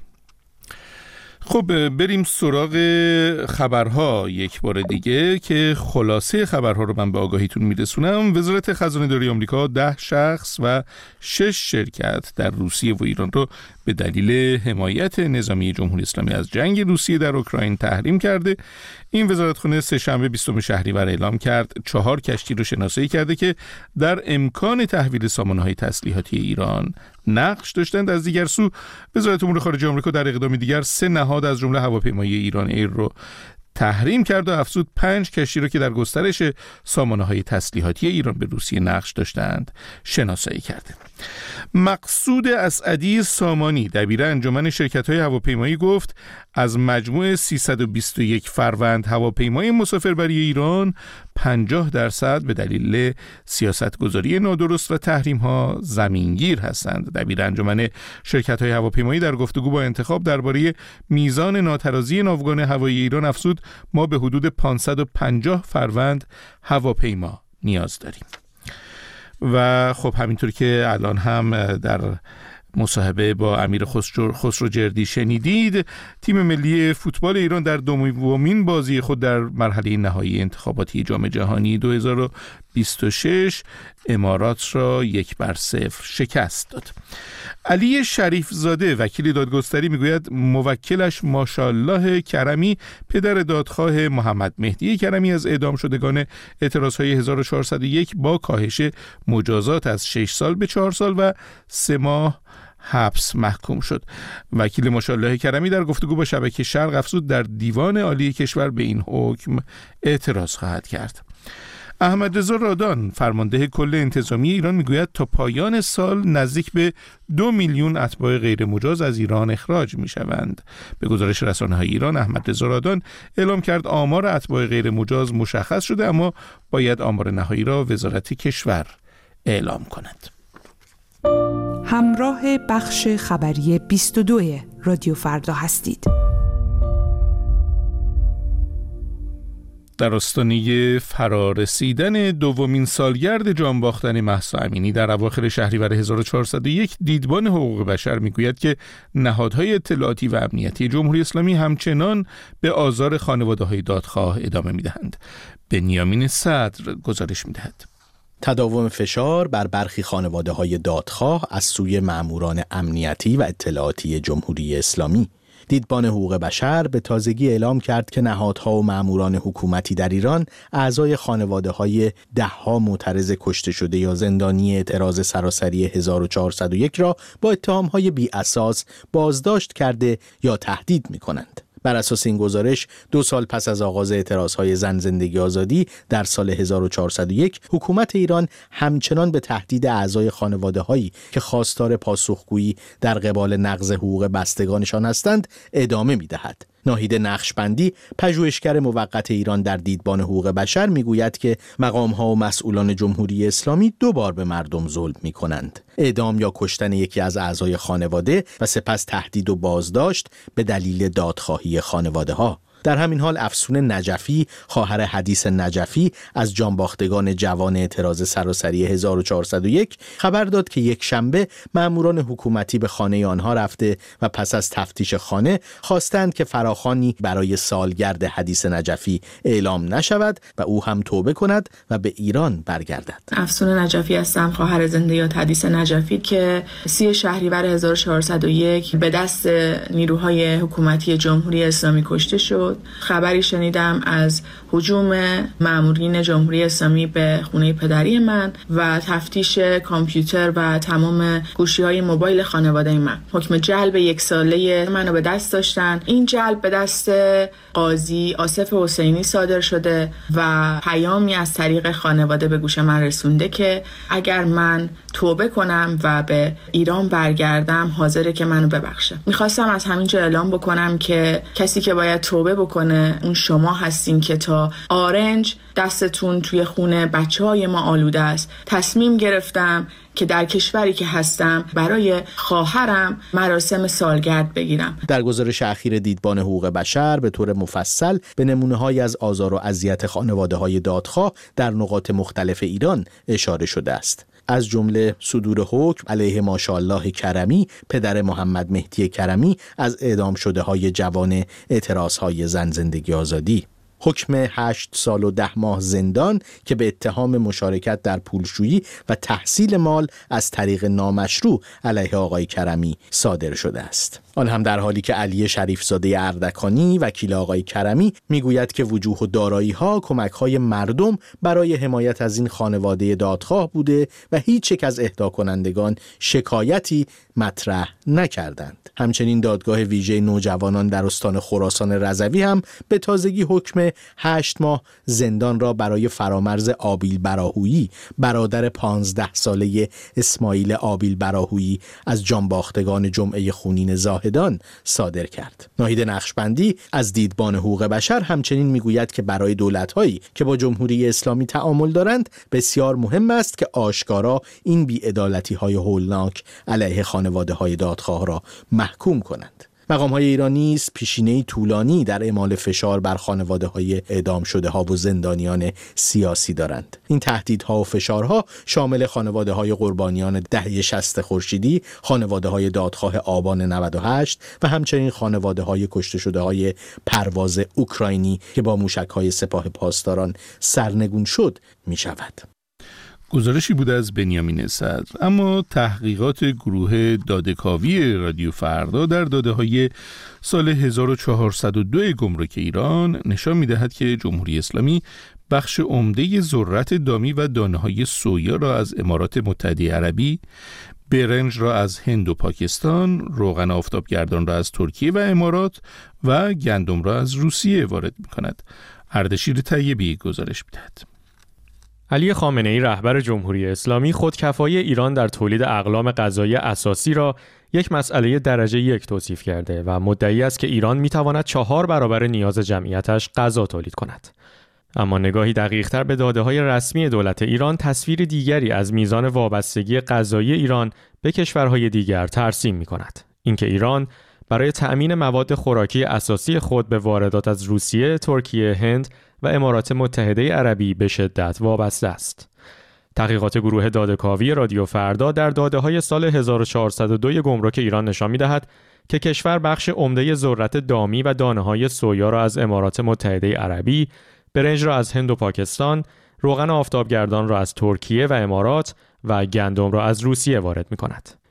خب بریم سراغ خبرها یک بار دیگه که خلاصه خبرها رو من به آگاهیتون میرسونم. وزارت خزانه داری آمریکا ده شخص و شش شرکت در روسیه و ایران رو به دلیل حمایت نظامی جمهوری اسلامی از جنگ روسیه در اوکراین تحریم کرده. این وزارتخانه سه شنبه بیستم شهریور اعلام کرد چهار کشتی رو شناسایی کرده که در امکان تحویل سامانه‌های تسلیحاتی ایران نقش داشتند. از دیگر سو وزارت امور خارجه آمریکا در اقدامی دیگر سه نهاد از جمله هواپیمایی ایران ایر رو تحریم کرد و افزود پنج کشتی رو که در گسترش سامانه‌های تسلیحاتی ایران به روسیه نقش داشتند شناسایی کرده. مقصود اسعدی سامانی دبیر انجمن شرکت‌های هواپیمایی گفت از مجموع سیصد و بیست و یک فروند هواپیمای مسافربری ایران پنجاه درصد به دلیل سیاستگذاری نادرست و تحریم‌ها زمینگیر هستند. دبیر انجمن شرکت‌های هواپیمایی در گفتگو با انتخاب درباره میزان ناترازی ناوگان هوایی ایران افزود ما به حدود پانصد و پنجاه فروند هواپیما نیاز داریم. و خب همینطور که الان هم در مصاحبه با امیر خسرو, خسرو جردی شنیدید، تیم ملی فوتبال ایران در دومین بازی خود در مرحله نهایی انتخاباتی جام جهانی دو هزار و بیست و شش امارات را یک بر صفر شکست داد. علی شریف زاده وکیل دادگستری میگوید موکلش ماشاءالله کرمی پدر دادخواه محمد مهدی کرمی از اعدام شدگان اعتراضهای هزار و چهارصد و یک با کاهش مجازات از شش سال به چهار سال و سه ماه حبس محکوم شد. وکیل ماشاءالله کرمی در گفتگو با شبکه شرق افزود در دیوان عالی کشور به این حکم اعتراض خواهد کرد. احمد رضا رادان فرمانده کل انتظامی ایران میگوید تا پایان سال نزدیک به دو میلیون اتباع غیر مجاز از ایران اخراج میشوند. به گزارش رسانه‌های ایران احمد رضا رادان اعلام کرد آمار اتباع غیر مجاز مشخص شده، اما باید آمار نهایی را وزارت کشور اعلام کند. همراه بخش خبری بیست و دو رادیو فردا هستید. در آستانه فرارسیدن دومین سالگرد جان باختن مهسا امینی در اواخر شهریور هزار و چهارصد و یک دیدبان حقوق بشر میگوید که نهادهای اطلاعاتی و امنیتی جمهوری اسلامی همچنان به آزار خانواده‌های دادخواه ادامه میدهند. بنیامین صدر گزارش میدهد. تداوم فشار بر برخی خانواده‌های دادخواه از سوی ماموران امنیتی و اطلاعاتی جمهوری اسلامی دیدبان حقوق بشر به تازگی اعلام کرد که نهادها و ماموران حکومتی در ایران اعضای خانواده‌های ده‌ها معترض کشته شده یا زندانی اعتراض سراسری هزار و چهارصد و یک را با اتهام‌های بی اساس بازداشت کرده یا تهدید می‌کنند. بر اساس این گزارش دو سال پس از آغاز اعتراضهای زن زندگی آزادی در سال هزار و چهارصد و یک حکومت ایران همچنان به تهدید اعضای خانواده‌هایی که خواستار پاسخگویی در قبال نقض حقوق بستگانشان هستند ادامه می‌دهد. ناهید نقشبندی پژوهشگر موقت ایران در دیدبان حقوق بشر میگوید که مقام‌ها و مسئولان جمهوری اسلامی دو بار به مردم ظلم می‌کنند: اعدام یا کشتن یکی از اعضای خانواده و سپس تهدید و بازداشت به دلیل دادخواهی خانواده‌ها. در همین حال افسون نجفی، خواهر حدیث نجفی از جانباختگان جوان اعتراض سراسری هزار و چهارصد و یک، خبر داد که یک شنبه ماموران حکومتی به خانه آنها رفته و پس از تفتیش خانه خواستند که فراخوانی برای سالگرد حدیث نجفی اعلام نشود و او هم توبه کند و به ایران برگردد. افسون نجفی هستم، خواهر زنده‌یاد حدیث نجفی که سی شهریور هزار و چهارصد و یک به دست نیروهای حکومتی جمهوری اسلامی کشته شد. خبری شنیدم از هجوم مامورین جمهوری اسلامی به خونه پدری من و تفتیش کامپیوتر و تمام گوشی‌های موبایل خانواده من. حکم جلب یک ساله منو به دست داشتن. این جلب به دست قاضی آصف حسینی صادر شده و پیامی از طریق خانواده به گوش من رسونده که اگر من توبه کنم و به ایران برگردم حاضره که منو ببخشه. میخواستم از همینجا اعلام بکنم که کسی که باید توبه بکنه اون شما هستین که تا آرنج دستتون توی خونه بچه‌های ما آلوده است. تصمیم گرفتم که در کشوری که هستم برای خواهرم مراسم سالگرد بگیرم. در گزارش اخیر دیدبان حقوق بشر به طور مفصل به نمونه‌های از آزار و اذیت خانواده‌های دادخواه در نقاط مختلف ایران اشاره شده است. از جمله صدور حکم علیه ماشاءالله کرمی، پدر محمد مهدی کرمی، از اعدام شده های جوان اعتراض های زن زندگی آزادی. حکم هشت سال و ده ماه زندان که به اتهام مشارکت در پولشویی و تحصیل مال از طریق نامشروع علیه آقای کرمی صادر شده است. آن هم در حالی که علی شریفزاده اردکانی وکیل آقای کرمی میگوید که وجوه و دارایی‌ها کمک‌های مردم برای حمایت از این خانواده دادخواه بوده و هیچ یک از اهدا کنندگان شکایتی مطرح نکردند. همچنین دادگاه ویژه نوجوانان در استان خراسان رضوی هم به تازگی حکم هشت ماه زندان را برای فرامرز آبیل براهویی، برادر پانزده ساله اسماعیل آبیل براهویی از جانباختگان جمعه خونین زاهدان صادر کرد. ناهید نقشبندی از دیدبان حقوق بشر همچنین میگوید که برای دولت‌هایی که با جمهوری اسلامی تعامل دارند بسیار مهم است که آشکارا این بی‌عدالتی‌های هولناک علیه خانواده‌های دادخواه را محکوم کنند. مقام‌های ایرانی نیز پیشینه‌ای طولانی در اعمال فشار بر خانواده‌های اعدام شده ها و زندانیان سیاسی دارند. این تهدیدها و فشارها شامل خانواده‌های قربانیان دهه شصت خورشیدی، خانواده‌های دادخواه آبان نود و هشت و همچنین خانواده‌های کشته شده‌های پرواز اوکراینی که با موشک‌های سپاه پاسداران سرنگون شد می‌شود. گزارشی بود از بنیامین صدر. اما تحقیقات گروه داده‌کاوی رادیو فردا در داده‌های سال هزار و چهارصد و دو گمرک ایران نشان می‌دهد که جمهوری اسلامی بخش عمده ذرت دامی و دانه‌های سویا را از امارات متحده عربی، برنج را از هند و پاکستان، روغن آفتابگردان را از ترکیه و امارات و گندم را از روسیه وارد می‌کند. اردشیر طیبی گزارش می‌دهد. علی خامنه‌ای رهبر جمهوری اسلامی خودکفایی ایران در تولید اقلام غذایی اساسی را یک مسئله درجه یک توصیف کرده و مدعی است که ایران می‌تواند چهار برابر نیاز جمعیتش غذا تولید کند. اما نگاهی دقیق‌تر به داده‌های رسمی دولت ایران تصویر دیگری از میزان وابستگی غذایی ایران به کشورهای دیگر ترسیم می‌کند. اینکه ایران برای تأمین مواد خوراکی اساسی خود به واردات از روسیه، ترکیه، هند و امارات متحده عربی به شدت وابسته است. تحقیقات گروه داده‌کاوی رادیو فردا در داده‌های سال هزار و چهارصد و دو گمرک ایران نشان می‌دهد که کشور بخش عمده ذرت دامی و دانه‌های سویا را از امارات متحده عربی، برنج را از هند و پاکستان، روغن آفتابگردان را از ترکیه و امارات و گندم را از روسیه وارد می‌کند.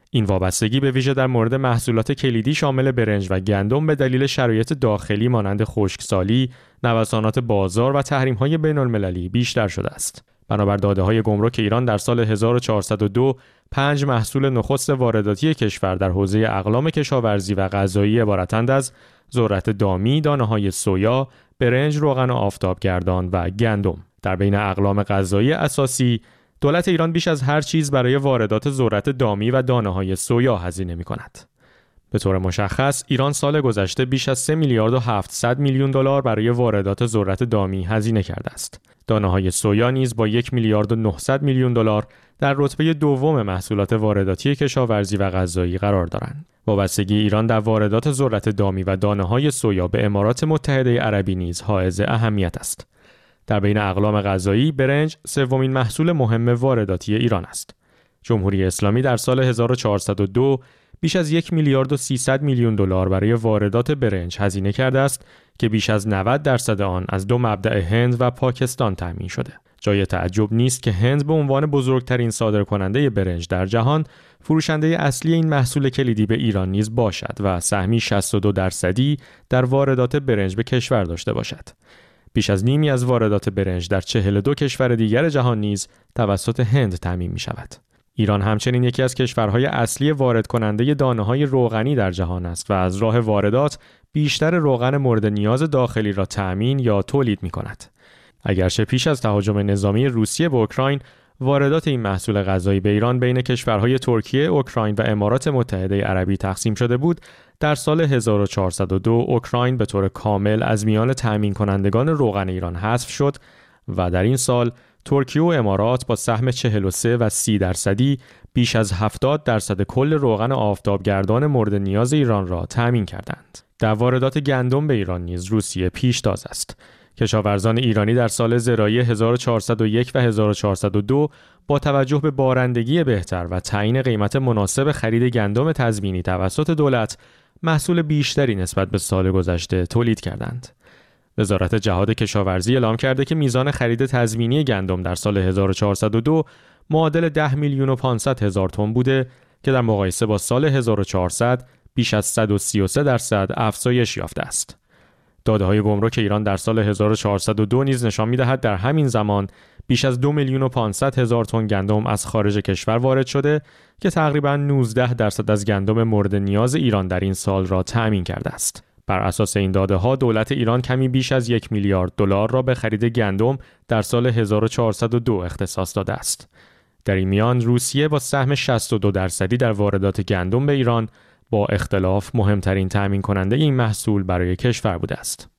این وابستگی به ویژه در مورد محصولات کلیدی شامل برنج و گندم به دلیل شرایط داخلی مانند خشکسالی، نوسانات بازار و تحریم‌های بین‌المللی بیشتر شده است. بنابر داده‌های گمرک ایران در سال هزار و چهارصد و دو، پنج محصول نخست وارداتی کشور در حوزه اقلام کشاورزی و غذایی عبارتند از ذرت دامی، دانه‌های سویا، برنج، روغن آفتابگردان و گندم. در بین اقلام غذایی اساسی، دولت ایران بیش از هر چیز برای واردات ذرت دامی و دانه‌های سویا هزینه می‌کند. به طور مشخص، ایران سال گذشته بیش از سه میلیارد و هفتصد میلیون دلار برای واردات ذرت دامی هزینه کرده است. دانه‌های سویا نیز با یک میلیارد و نهصد میلیون دلار در رتبه دوم محصولات وارداتی کشاورزی و غذایی قرار دارند. وابستگی ایران در واردات ذرت دامی و دانه‌های سویا به امارات متحده عربی نیز حائز اهمیت است. در بین اقلام غذایی، برنج سومین محصول مهم وارداتی ایران است. جمهوری اسلامی در سال هزار و چهارصد و دو بیش از یک میلیارد و سیصد میلیون دلار برای واردات برنج هزینه کرده است که بیش از نود درصد آن از دو مبدأ هند و پاکستان تامین شده. جای تعجب نیست که هند به عنوان بزرگترین صادرکننده برنج در جهان، فروشنده اصلی این محصول کلیدی به ایران نیز باشد و سهمی شصت و دو درصدی در واردات برنج به کشور داشته باشد. بیش از نیمی از واردات برنج در چهل و دو کشور دیگر جهان نیز توسط هند تامین می شود. ایران همچنین یکی از کشورهای اصلی وارد کننده دانه‌های روغنی در جهان است و از راه واردات بیشتر روغن مورد نیاز داخلی را تأمین یا تولید می کند. اگرچه پیش از تهاجم نظامی روسیه به اوکراین، واردات این محصول غذایی به ایران بین کشورهای ترکیه، اوکراین و امارات متحده عربی تقسیم شده بود، در سال هزار و چهارصد و دو اوکراین به طور کامل از میان تأمین کنندگان روغن ایران حذف شد و در این سال ترکیه و امارات با سهم چهل و سه و سی درصدی بیش از هفتاد درصد کل روغن آفتابگردان مورد نیاز ایران را تأمین کردند. در واردات گندم به ایران نیز روسیه پیشتاز است. کشاورزان ایرانی در سال زراعی هزار و چهارصد و یک و هزار و چهارصد و دو با توجه به بارندگی بهتر و تعیین قیمت مناسب خرید گندم تضمینی توسط دولت، محصول بیشتری نسبت به سال گذشته تولید کردند. وزارت جهاد کشاورزی اعلام کرده که میزان خرید تضمینی گندم در سال هزار و چهارصد و دو معادل ده میلیون و پانصد هزار تن بوده که در مقایسه با سال هزار و چهارصد بیش از صد و سی و سه درصد افزایش یافته است. داده‌های گمرک ایران در سال هزار و چهارصد و دو نیز نشان می‌دهد در همین زمان بیش از دو میلیون و پانصد هزار تن گندم از خارج کشور وارد شده که تقریباً نوزده درصد از گندم مورد نیاز ایران در این سال را تأمین کرده است. بر اساس این داده‌ها دولت ایران کمی بیش از یک میلیارد دلار را به خرید گندم در سال هزار و چهارصد و دو اختصاص داده است. در این میان روسیه با سهم شصت و دو درصدی در واردات گندم به ایران با اختلاف مهمترین تأمین کننده این محصول برای کشور بوده است.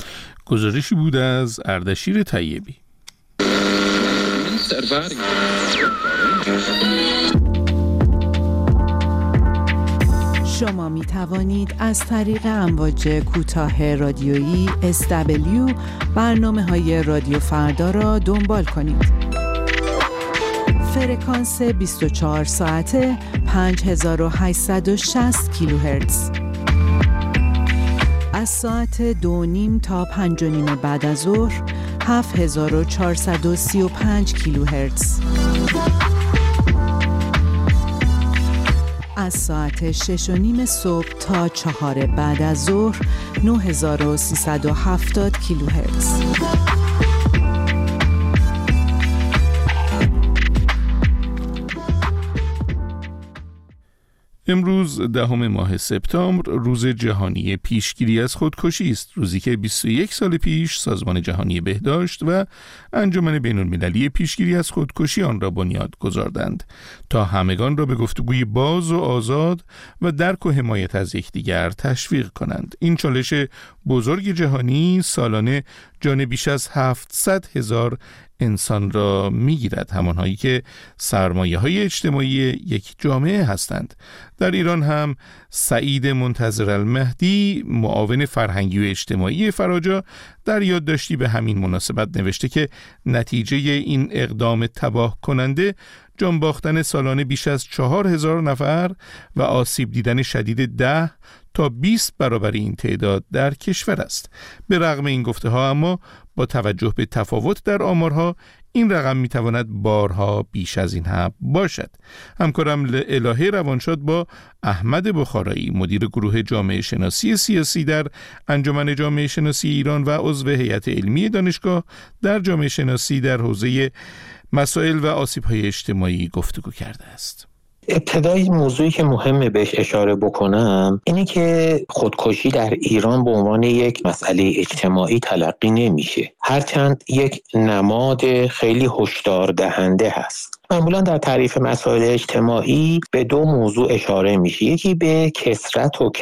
گزارشی بود از اردشیر طیبی. شما می توانید از طریق امواج کوتاه رادیویی اس دبلیو برنامه های رادیو فردا را دنبال کنید. فرکانس بیست و چهار ساعته پنج هزار و هشتصد و شصت کیلوهرتز. از ساعت دو نیم تا پنج و نیم بعد از ظهر هفت هزار و چهارصد و سی و پنج کیلوهرتز. از ساعت شش و نیم صبح تا چهار بعد از ظهر نه هزار و سیصد و هفتاد کیلوهرتز. امروز دهم ماه سپتامبر روز جهانی پیشگیری از خودکشی است، روزی که بیست و یک سال پیش سازمان جهانی بهداشت و انجمن بین‌المللی پیشگیری از خودکشی آن را بنیاد گذاردند تا همگان را به گفتگوی باز و آزاد و درک و حمایت از یکدیگر تشویق کنند. این چالش بزرگ جهانی سالانه جان بیش از هفتصد هزار انسان را میگیرد، همانهایی که سرمایه های اجتماعی یک جامعه هستند. در ایران هم سعید منتظر المهدی، معاون فرهنگی و اجتماعی فراجا، در یادداشتی به همین مناسبت نوشته که نتیجه این اقدام تباه کننده جان باختن سالانه بیش از چهار هزار نفر و آسیب دیدن شدید ده تا بیست برابر این تعداد در کشور است. به رغم این گفته ها اما با توجه به تفاوت در آمارها این رقم میتواند بارها بیش از این هم باشد. همکارم الهه روانشاد با احمد بخارایی، مدیر گروه جامعه شناسی سیاسی در انجمن جامعه شناسی ایران و عضو هیئت علمی دانشگاه در جامعه شناسی در حوزه مسائل و آسیب‌های اجتماعی گفتگو کرده است. ابتدای موضوعی که مهمه بهش اشاره بکنم اینه که خودکشی در ایران به عنوان یک مسئله اجتماعی تلقی نمیشه، هرچند یک نماد خیلی هشدار دهنده هست. معمولا در تعریف مسائل اجتماعی به دو موضوع اشاره میشه، یکی به کثرت و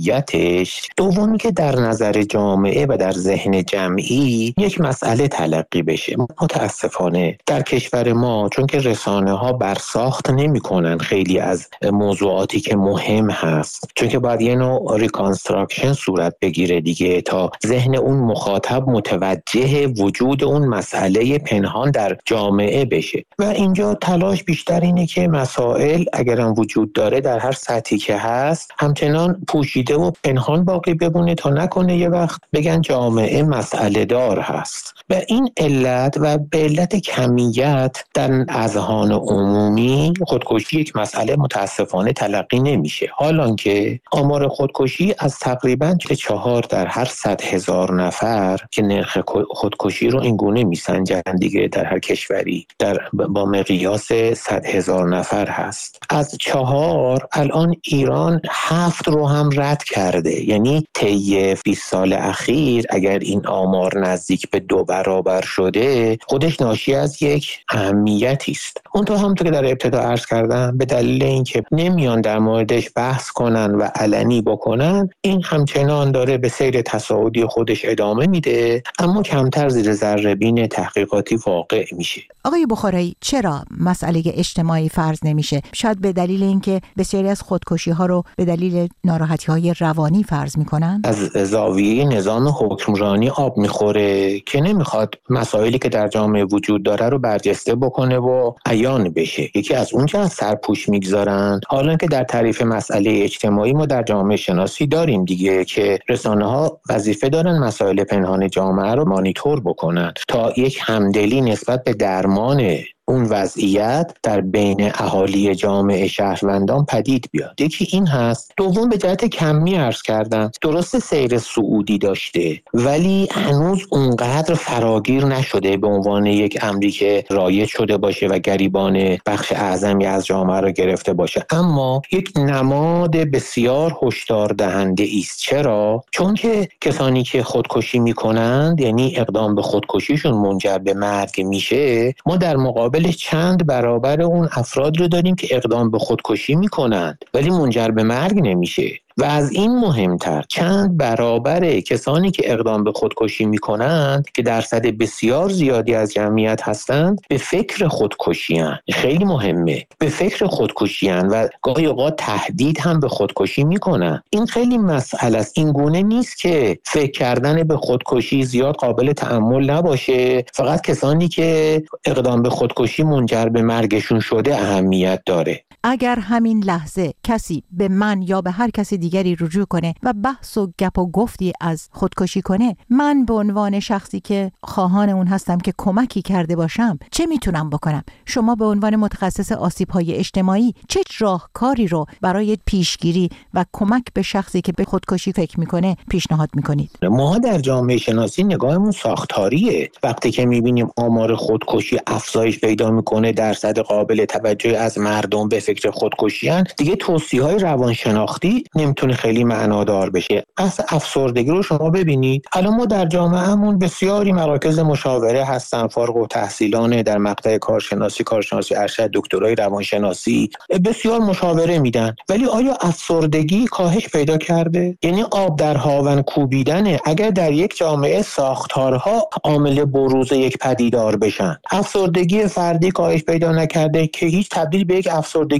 کمیتش، دومی که در نظر جامعه و در ذهن جمعی یک مسئله تلقی بشه. متاسفانه در کشور ما چون که رسانه ها برساخت نمی کنن خیلی از موضوعاتی که مهم هست، چون که باید یه نوع ریکانستراکشن صورت بگیره دیگه تا ذهن اون مخاطب متوجه وجود اون مسئله پنهان در جامعه بشه و اینجا تلاش بیشتر اینه که مسائل اگرم وجود داره در هر سطحی که هست همچنان پوشیده و پنهان باقی بمونه تا نکنه یه وقت بگن جامعه مسئله دار هست. و این علت و به علت کمیت در اذهان عمومی خودکشی یک مسئله متاسفانه تلقی نمیشه، حالان که آمار خودکشی از تقریباً چهار در هر صد هزار نفر که نرخ خودکشی رو این گونه میسنجن دیگه در هر کشوری در با مقیاس صد هزار نفر هست. از چهار الان ایران هفت رو هم رد کرده، یعنی طی بیست سال اخیر اگر این آمار نزدیک به دو برابر شده خودش ناشی از یک اهمیتی است. اون تو همونطور که در ابتدا عرض کردم به دلیل اینکه نمیان در موردش بحث کنن و علنی بکنن، این همچنان داره به سیر تصاعدی خودش ادامه میده اما کمتر زیر ذره بین تحقیقاتی واقع میشه. آقای بخارایی، چرا مسئله اجتماعی فرض نمیشه؟ شاید به دلیل اینکه بسیاری از خودکشی ها رو به دلیل ناراحتی های روانی فرض میکنن؟ از زاویه نظام حکمرانی آب میخوره که نمیخواد مسائلی که در جامعه وجود داره رو برجسته بکنه و عیان بشه. یکی از اونجا از سرپوش میگذارن، حالا که در تعریف مسئله اجتماعی ما در جامعه شناسی داریم دیگه که رسانه ها وظیفه دارن مسائل پنهان جامعه رو مانیتور بکنن تا یک همدلی نسبت به درمان اون وضعیت در بین اهالی جامعه شهروندان پدید بیاد. یکی این هست. دوم به جهت کمی عرض کردم، درست سیر صعودی داشته ولی هنوز اونقدر فراگیر نشده به عنوان یک امری که رایج شده باشه و گریبان بخش اعظمی از جامعه رو گرفته باشه، اما یک نماد بسیار هشدار دهنده است. چرا؟ چون که کسانی که خودکشی میکنند، یعنی اقدام به خودکشیشون منجر به مرگ میشه، ما در مقابل چند برابر اون افراد رو داریم که اقدام به خودکشی میکنند ولی منجر به مرگ نمیشه. و از این مهمتر چند برابر کسانی که اقدام به خودکشی میکنند که درصد بسیار زیادی از جمعیت هستند به فکر خودکشی هستند. خیلی مهمه، به فکر خودکشی هستند و گاهی اوقات تهدید هم به خودکشی میکنند. این خیلی مسئله است. این گونه نیست که فکر کردن به خودکشی زیاد قابل تأمل نباشه، فقط کسانی که اقدام به خودکشی منجر به مرگشون شده اهمیت داره. اگر همین لحظه کسی به من یا به هر کسی دیگری رجوع کنه و بحث و گپ و گفتی از خودکشی کنه، من به عنوان شخصی که خواهان اون هستم که کمکی کرده باشم چه میتونم بکنم؟ شما به عنوان متخصص آسیب‌های اجتماعی چه راهکاری رو برای پیشگیری و کمک به شخصی که به خودکشی فکر میکنه پیشنهاد میکنید؟ ما در جامعه شناسی نگاهمون ساختاریه. وقتی که میبینیم آمار خودکشی افزایش پیدا میکنه، درصد قابل توجه از مردم به فکر خودکشی ان، دیگه توصیه‌های روانشناختی نمیتونه خیلی معنادار بشه. از افسردگی رو شما ببینید، الان ما در جامعهمون بسیاری مراکز مشاوره هستن، فارغ التحصیلان در مقطع کارشناسی، کارشناسی ارشد، دکترای روانشناسی، بسیار مشاوره میدن، ولی آیا افسردگی کاهش پیدا کرده؟ یعنی آب در هاون کوبیدنه. اگر در یک جامعه ساختارها عامل بروز یک پدیدار بشن، افسردگی فردی کاهش پیدا نکرده که هیچ تبدیل به یک افسردگی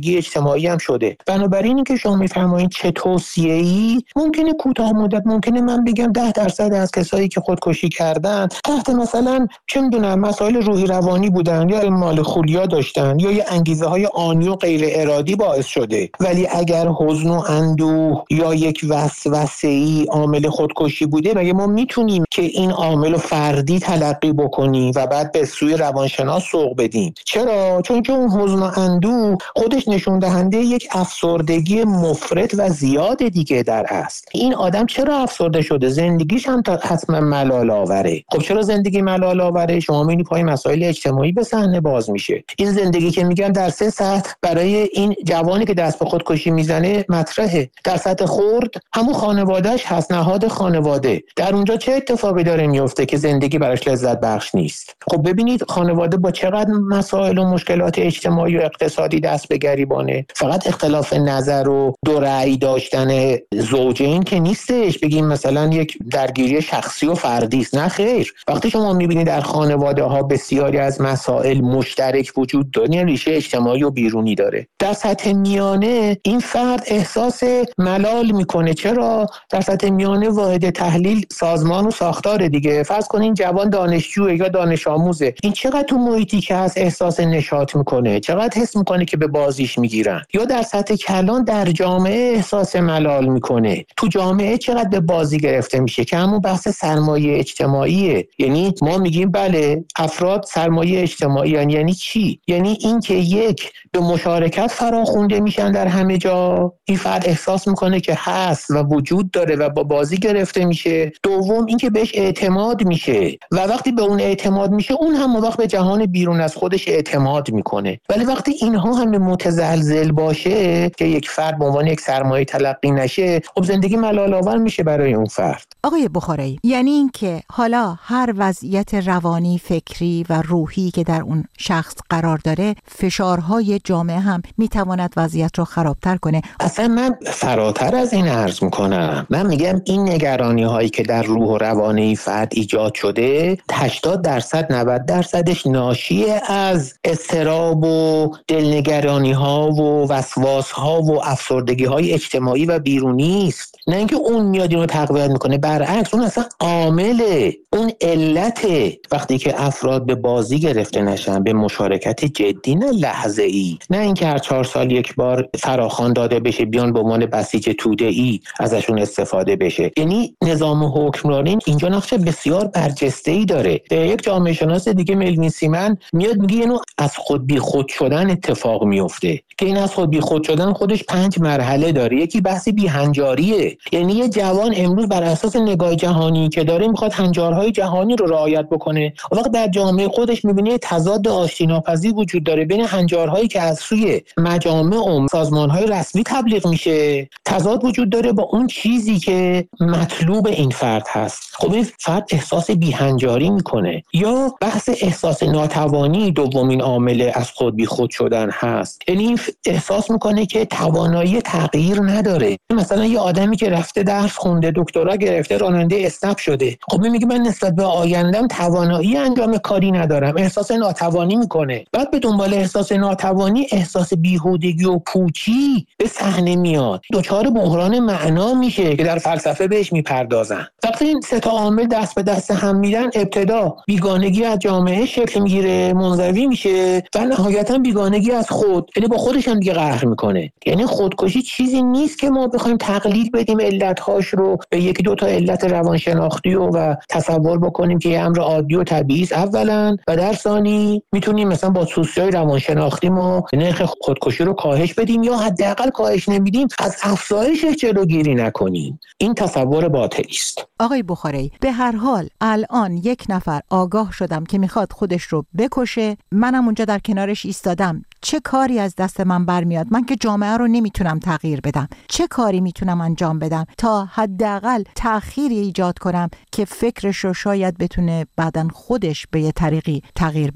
زندگی اجتماعی هم شده. بنابراین اینکه شما میفرمایید چه توصیه‌ای، ممکنه کوتاه مدت ممکنه من بگم ده درصد از کسایی که خودکشی کردن تحت مثلا چه میدونم مسائل روحی روانی بودن یا مال خولیا داشتن یا یه انگیزه های آنی و غیر ارادی باعث شده. ولی اگر حزن و اندوه یا یک وسوسه‌ای عامل خودکشی بوده، مگه ما میتونیم که این عامل رو فردی تلقی بکنیم و بعد به سوی روانشناس سوق بدیم؟ چرا؟ چون که اون حزن و اندوه خودش نشون دهنده یک افسردگی مفرط و زیاد دیگه در است. این آدم چرا افسرده شده؟ زندگیش هم حتما ملال آوره. خب چرا زندگی ملال آوره؟ شما میبینید پای مسائل اجتماعی به صحنه باز میشه. این زندگی که میگم در سه سطح برای این جوانی که دست به خودکشی میزنه مطرحه. در سطح خرد همون خانواده‌اش هست، نهاد خانواده. در اونجا چه اتفاقی داره میفته که زندگی براش لذت بخش نیست؟ خب ببینید خانواده با چقدر مسائل و مشکلات اجتماعی و اقتصادی دست به گریبانه. فقط اختلاف نظر و دو رأی داشتن زوجین که نیستش بگیم مثلا یک درگیری شخصی و فردی است. نه خیر. وقتی شما میبینید در خانواده ها بسیاری از مسائل مشترک وجود داره، ریشه اجتماعی و بیرونی داره. در سطح میانه این فرد احساس ملال میکنه. چرا؟ در سطح میانه واحد تحلیل سازمان و ساختار دیگه. فرض کنین جوان دانشجوه یا دانش آموزه، این چقدر تو محیطی که هست احساس نشاط میکنه، چقدر حس میکنه که به بازیش میگیرن. یا در سطح کلان در جامعه احساس ملال میکنه، تو جامعه چقدر به بازی گرفته میشه، که همون بحث سرمایه اجتماعیه. یعنی ما میگیم بله افراد سرمایه اجتماعی، یعنی, یعنی چی؟ یعنی این که یک به مشارکت فراخونده میشن در همه جا، این فرد احساس میکنه که هست و وجود داره و با بازی گرفته میشه. دوم این که بهش اعتماد میشه و وقتی به اون اعتماد میشه اون هم وقت به جهان بیرون از خودش اعتماد میکنه. ولی وقتی اینها هم متزلزل باشه که یک فرد به عنوان یک سرمایه تلقی نشه، خب زندگی ملال آور میشه برای اون فرد. آقای بخارایی، یعنی این که حالا هر وضعیت روانی، فکری و روحی که در اون شخص قرار داره، فشارهای جامعه هم میتواند وضعیت رو خرابتر کنه. اصلا من فراتر از این عرض میکنم. من میگم این نگرانی هایی که در روح و روانی فرد ایجاد شده، هشتاد درصد نود درصدش ناشی از اضطراب و دلنگرانی ها و وسواس ها و افسردگی های اجتماعی و بیرونی است. نه اینکه اون میاد اینو تقویت میکنه، برعکس اون اصلا عامله، اون علته. وقتی که افراد به بازی گرفته نشن، به مشارکت جدی، نه لحظه ای، نه اینکه هر چهار سال یک بار فراخوان داده بشه بیان به عنوان بسیج توده ای ازشون استفاده بشه. یعنی نظام حکمرانی اینجا نقش بسیار برجسته‌ای داره. یک جامعه شناس دیگه ملوین سیمن میاد میگه اینو از خود بی خود شدن اتفاق میفته، که این از خود بی خود شدن خودش پنج مرحله داره. یکی بحث بی‌هنجاریه، یعنی یه جوان امروز بر اساس نگاه جهانی که داره میخواد هنجارهای جهانی رو رعایت بکنه. وقت در جامعه خودش میبینه تضاد آشتیناپذیر وجود داره بین هنجارهایی که از سوی مجامع و سازمانهای رسمی تبلیغ میشه، تضاد وجود داره با اون چیزی که مطلوب این فرد هست. خب این فرد احساس بی‌هنجاری میکنه. یا بحث احساس ناتوانی، دومین عامل از خود بی خود شدن هست. یعنی احساس میکنه که توانایی تغییر نداره. مثلا یه آدمی که رفته درس خونده، دکترا گرفته، راننده اسنپ شده، خب میگه من نسبت به آیندم توانایی انجام کاری ندارم، احساس ناتوانی میکنه. بعد به دنبال احساس ناتوانی احساس بیهودگی و پوچی به صحنه میاد، دچار بحران معنا میشه که در فلسفه بهش میپردازن. وقتی این سه تا عامل دست به دست هم میدن، ابتدا بیگانگی از جامعه شکل میگیره، منزوی میشه و نهایتا بیگانگی از خود، یعنی با خودش هم دیگه قهر میکنه. یعنی خودکشی چیزی نیست که ما بخوایم تقلید بدیم علتهاش رو به یکی دو تا علت روانشناختی و, و تصور بکنیم که یه امر عادی و طبیعی است اولا، و در ثانی میتونیم مثلا با توصیه‌های روانشناختی ما نرخ خودکشی رو کاهش بدیم، یا حداقل کاهش نمیدیم از افزایشش جلوگیری نکنیم. این تصور باطلی است. آقای بخاری، به هر حال الان یک نفر آگاه شدم که میخواد خودش رو بکشه، منم اونجا در کنارش ایستادم، چه کاری از دست من برمیاد؟ من که جامعه رو نمیتونم تغییر بدم، چه کاری میتونم انجام بدم تا حداقل تأخیری ایجاد کنم که فکرش رو شاید بتونه بعدن خودش به یه طریقی تغییر بده؟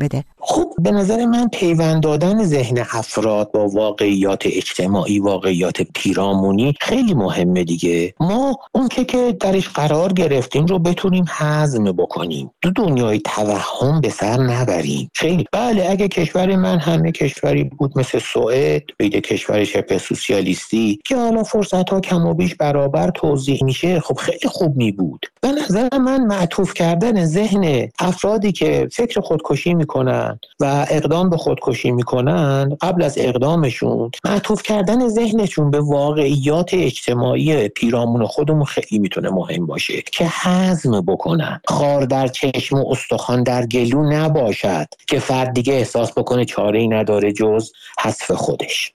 خب به نظر من پیوند دادن ذهن افراد با واقعیات اجتماعی، واقعیات پیرامونی خیلی مهمه دیگه. ما اون که که درش قرار گرفتیم رو بتونیم هضم بکنیم، تو دنیای توهم به سر نبریم. خیلی بله، اگه کشور من همه کشوری بود مثل سوئد، بگه کشور شبه سوسیالیستی که حالا فرصت‌ها کم و بیش برابر توزیع میشه، خب خیلی خوب می بود. به نظر من معطوف کردن ذهن افرادی که فکر خودکشی میکنن و اقدام به خودکشی میکنن قبل از اقدامشون، معطوف کردن ذهنشون به واقعیات اجتماعی پیرامون خودمون خیلی میتونه مهم باشه که هضم بکنن. خار در چشم و استخوان در گلو نباشد که فرد دیگه احساس بکنه چاره‌ای نداره جز حذف خودش.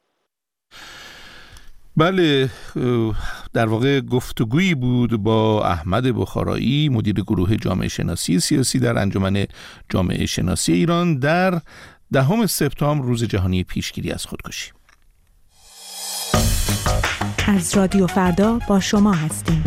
بله، در واقع گفتگویی بود با احمد بخارایی، مدیر گروه جامعه شناسی سیاسی در انجمن جامعه شناسی ایران، در دهم سپتامبر، روز جهانی پیشگیری از خودکشی. از رادیو فردا با شما هستیم.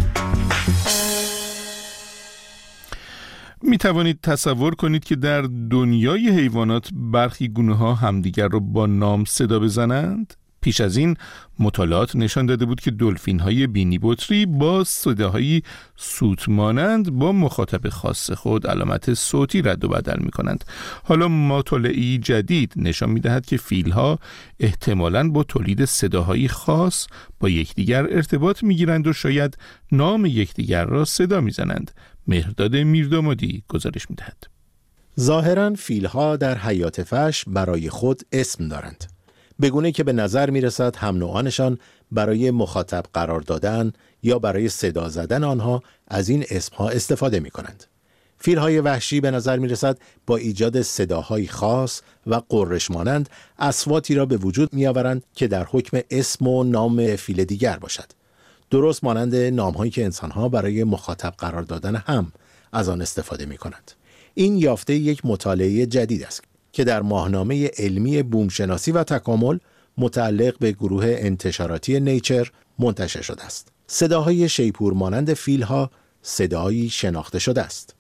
می توانید تصور کنید که در دنیای حیوانات برخی گونه‌ها همدیگر را با نام صدا بزنند؟ پیش از این مطالعات نشان داده بود که دلفین‌های بینی بطری با صداهایی سوت مانند با مخاطب خاص خود علامت صوتی رد و بدل می‌کنند. حالا مطالعه‌ای جدید نشان می‌دهد که فیل‌ها احتمالاً با تولید صداهایی خاص با یکدیگر ارتباط می‌گیرند و شاید نام یکدیگر را صدا می‌زنند. مهرداد میردامادی گزارش می‌دهد. ظاهراً فیل‌ها در حیات وحش برای خود اسم دارند، بگونه که به نظر میرسد هم نوعانشان برای مخاطب قرار دادن یا برای صدا زدن آنها از این اسمها استفاده می کنند. فیل‌های وحشی به نظر میرسد با ایجاد صداهای خاص و قررش مانند اصواتی را به وجود می آورند که در حکم اسم و نام فیل دیگر باشد، درست مانند نامهایی که انسانها برای مخاطب قرار دادن هم از آن استفاده می کنند. این یافته یک مطالعه جدید است که در ماهنامه علمی بومشناسی و تکامل متعلق به گروه انتشاراتی نیچر منتشر شده است. صداهای شیپور مانند فیل‌ها صدایی شناخته شده است.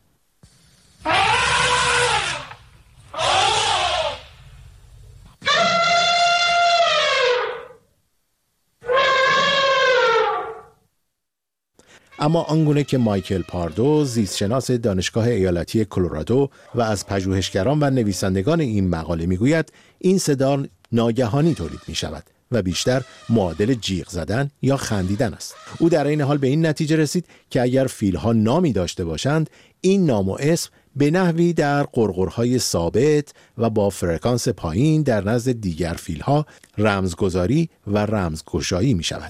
اما آنگونه که مایکل پاردو، زیستشناس دانشگاه ایالتی کلرادو و از پژوهشگران و نویسندگان این مقاله میگوید، این صدا ناگهانی تولید می شود و بیشتر معادل جیغ زدن یا خندیدن است. او در این حال به این نتیجه رسید که اگر فیل‌ها نامی داشته باشند، این نام و اسم به نحوی در قرقرهای ثابت و با فرکانس پایین در نزد دیگر فیل‌ها رمزگذاری و رمزگشایی می شود.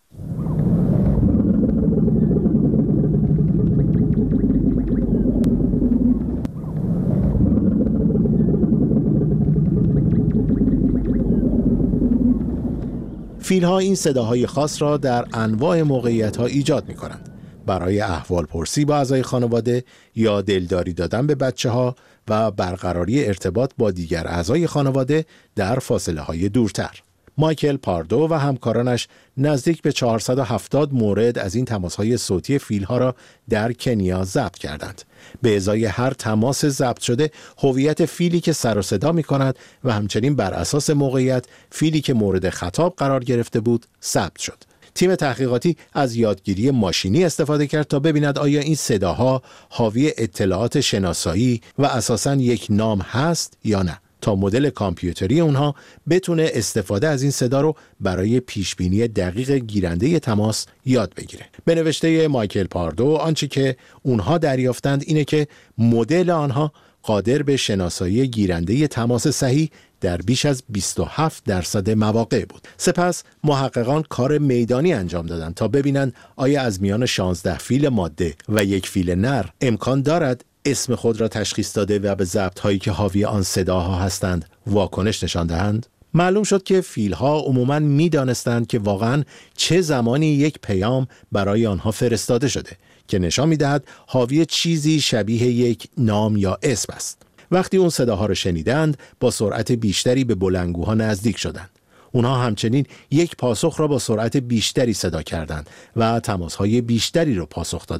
فیل‌ها این صداهای خاص را در انواع موقعیت‌ها ایجاد می‌کنند. برای احوال پرسی با اعضای خانواده یا دلداری دادن به بچه‌ها و برقراری ارتباط با دیگر اعضای خانواده در فاصله‌های دورتر. مایکل پاردو و همکارانش نزدیک به چهارصد و هفتاد مورد از این تماس‌های صوتی فیل‌ها را در کنیا ضبط کردند. به ازای هر تماس ضبط شده، هویت فیلی که سر و صدا می‌کند و همچنین بر اساس موقعیت فیلی که مورد خطاب قرار گرفته بود ثبت شد. تیم تحقیقاتی از یادگیری ماشینی استفاده کرد تا ببیند آیا این صداها حاوی اطلاعات شناسایی و اساساً یک نام هست یا نه، تا مدل کامپیوتری اونها بتونه استفاده از این صدا رو برای پیشبینی دقیق گیرنده تماس یاد بگیره. به نوشته مایکل پاردو، آنچه که اونها دریافتند اینه که مدل آنها قادر به شناسایی گیرنده تماس صحیح در بیش از بیست و هفت درصد مواقع بود. سپس محققان کار میدانی انجام دادند تا ببینند آیا از میان شانزده فیل ماده و یک فیل نر امکان دارد اسم خود را تشخیص داده و به ضبط‌هایی که حاوی آن صداها هستند واکنش نشان دهند. معلوم شد که فیل‌ها عموماً می‌دانستند که واقعاً چه زمانی یک پیام برای آنها فرستاده شده که نشان می‌دهد حاوی چیزی شبیه یک نام یا اسم است. وقتی اون صداها را شنیدند، با سرعت بیشتری به بلندگوها نزدیک شدند. اونها همچنین یک پاسخ را با سرعت بیشتری صدا کردند و تماس‌های بیشتری را پاسخ دادند.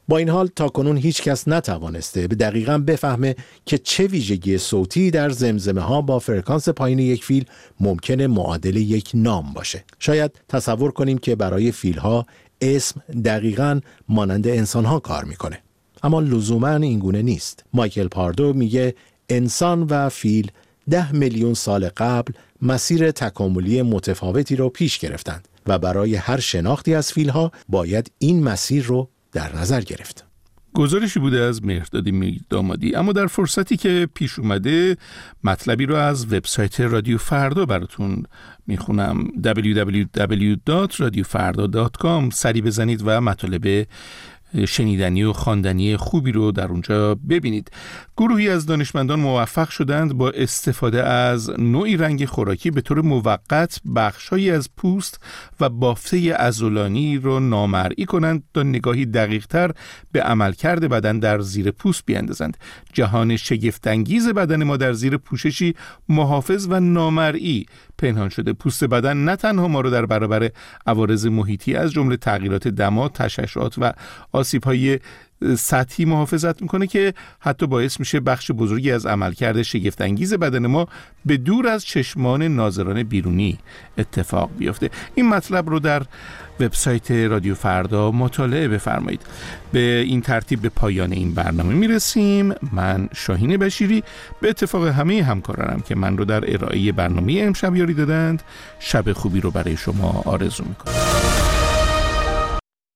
با این حال تاکنون هیچ کس نتوانسته به دقیقاً بفهمه که چه ویژگی صوتی در زمزمه ها با فرکانس پایین یک فیل ممکنه معادل یک نام باشه. شاید تصور کنیم که برای فیل ها اسم دقیقاً مانند انسان ها کار میکنه، اما لزوماً اینگونه نیست. مایکل پاردو میگه انسان و فیل ده میلیون سال قبل مسیر تکاملی متفاوتی رو پیش گرفتند و برای هر شناختی از فیل ها باید این مسیر رو در نظر گرفت. گزارشی بوده از مهرداد میردامادی. اما در فرصتی که پیش اومده مطلبی رو از وبسایت رادیو فردا براتون میخونم. دبلیو دبلیو دبلیو دات رادیو فردا دات کام سری بزنید و مطالب شنیدنی و خواندنی خوبی رو در اونجا ببینید. گروهی از دانشمندان موفق شدند با استفاده از نوعی رنگ خوراکی به طور موقت بخش‌هایی از پوست و بافته عضلانی رو نامرئی کنند تا نگاهی دقیق‌تر به عملکرد بدن در زیر پوست بیاندازند. جهان شگفت‌انگیز بدن ما در زیر پوششی محافظ و نامرئی پنهان شده. پوست بدن نه تنها ما رو در برابر عوارض محیطی از جمله تغییرات دما، تشعشعات و آسیب‌های سطحی محافظت میکنه که حتی باعث میشه بخش بزرگی از عملکرد شگفت‌انگیز بدن ما به دور از چشمان ناظران بیرونی اتفاق بیفته. این مطلب رو در وبسایت رادیو فردا مطالعه بفرمایید. به این ترتیب به پایان این برنامه میرسیم. من شاهین بشیری به اتفاق همه همکارانم که من رو در ارائه برنامه امشب یاری دادند، شب خوبی رو برای شما آرزو میکنم.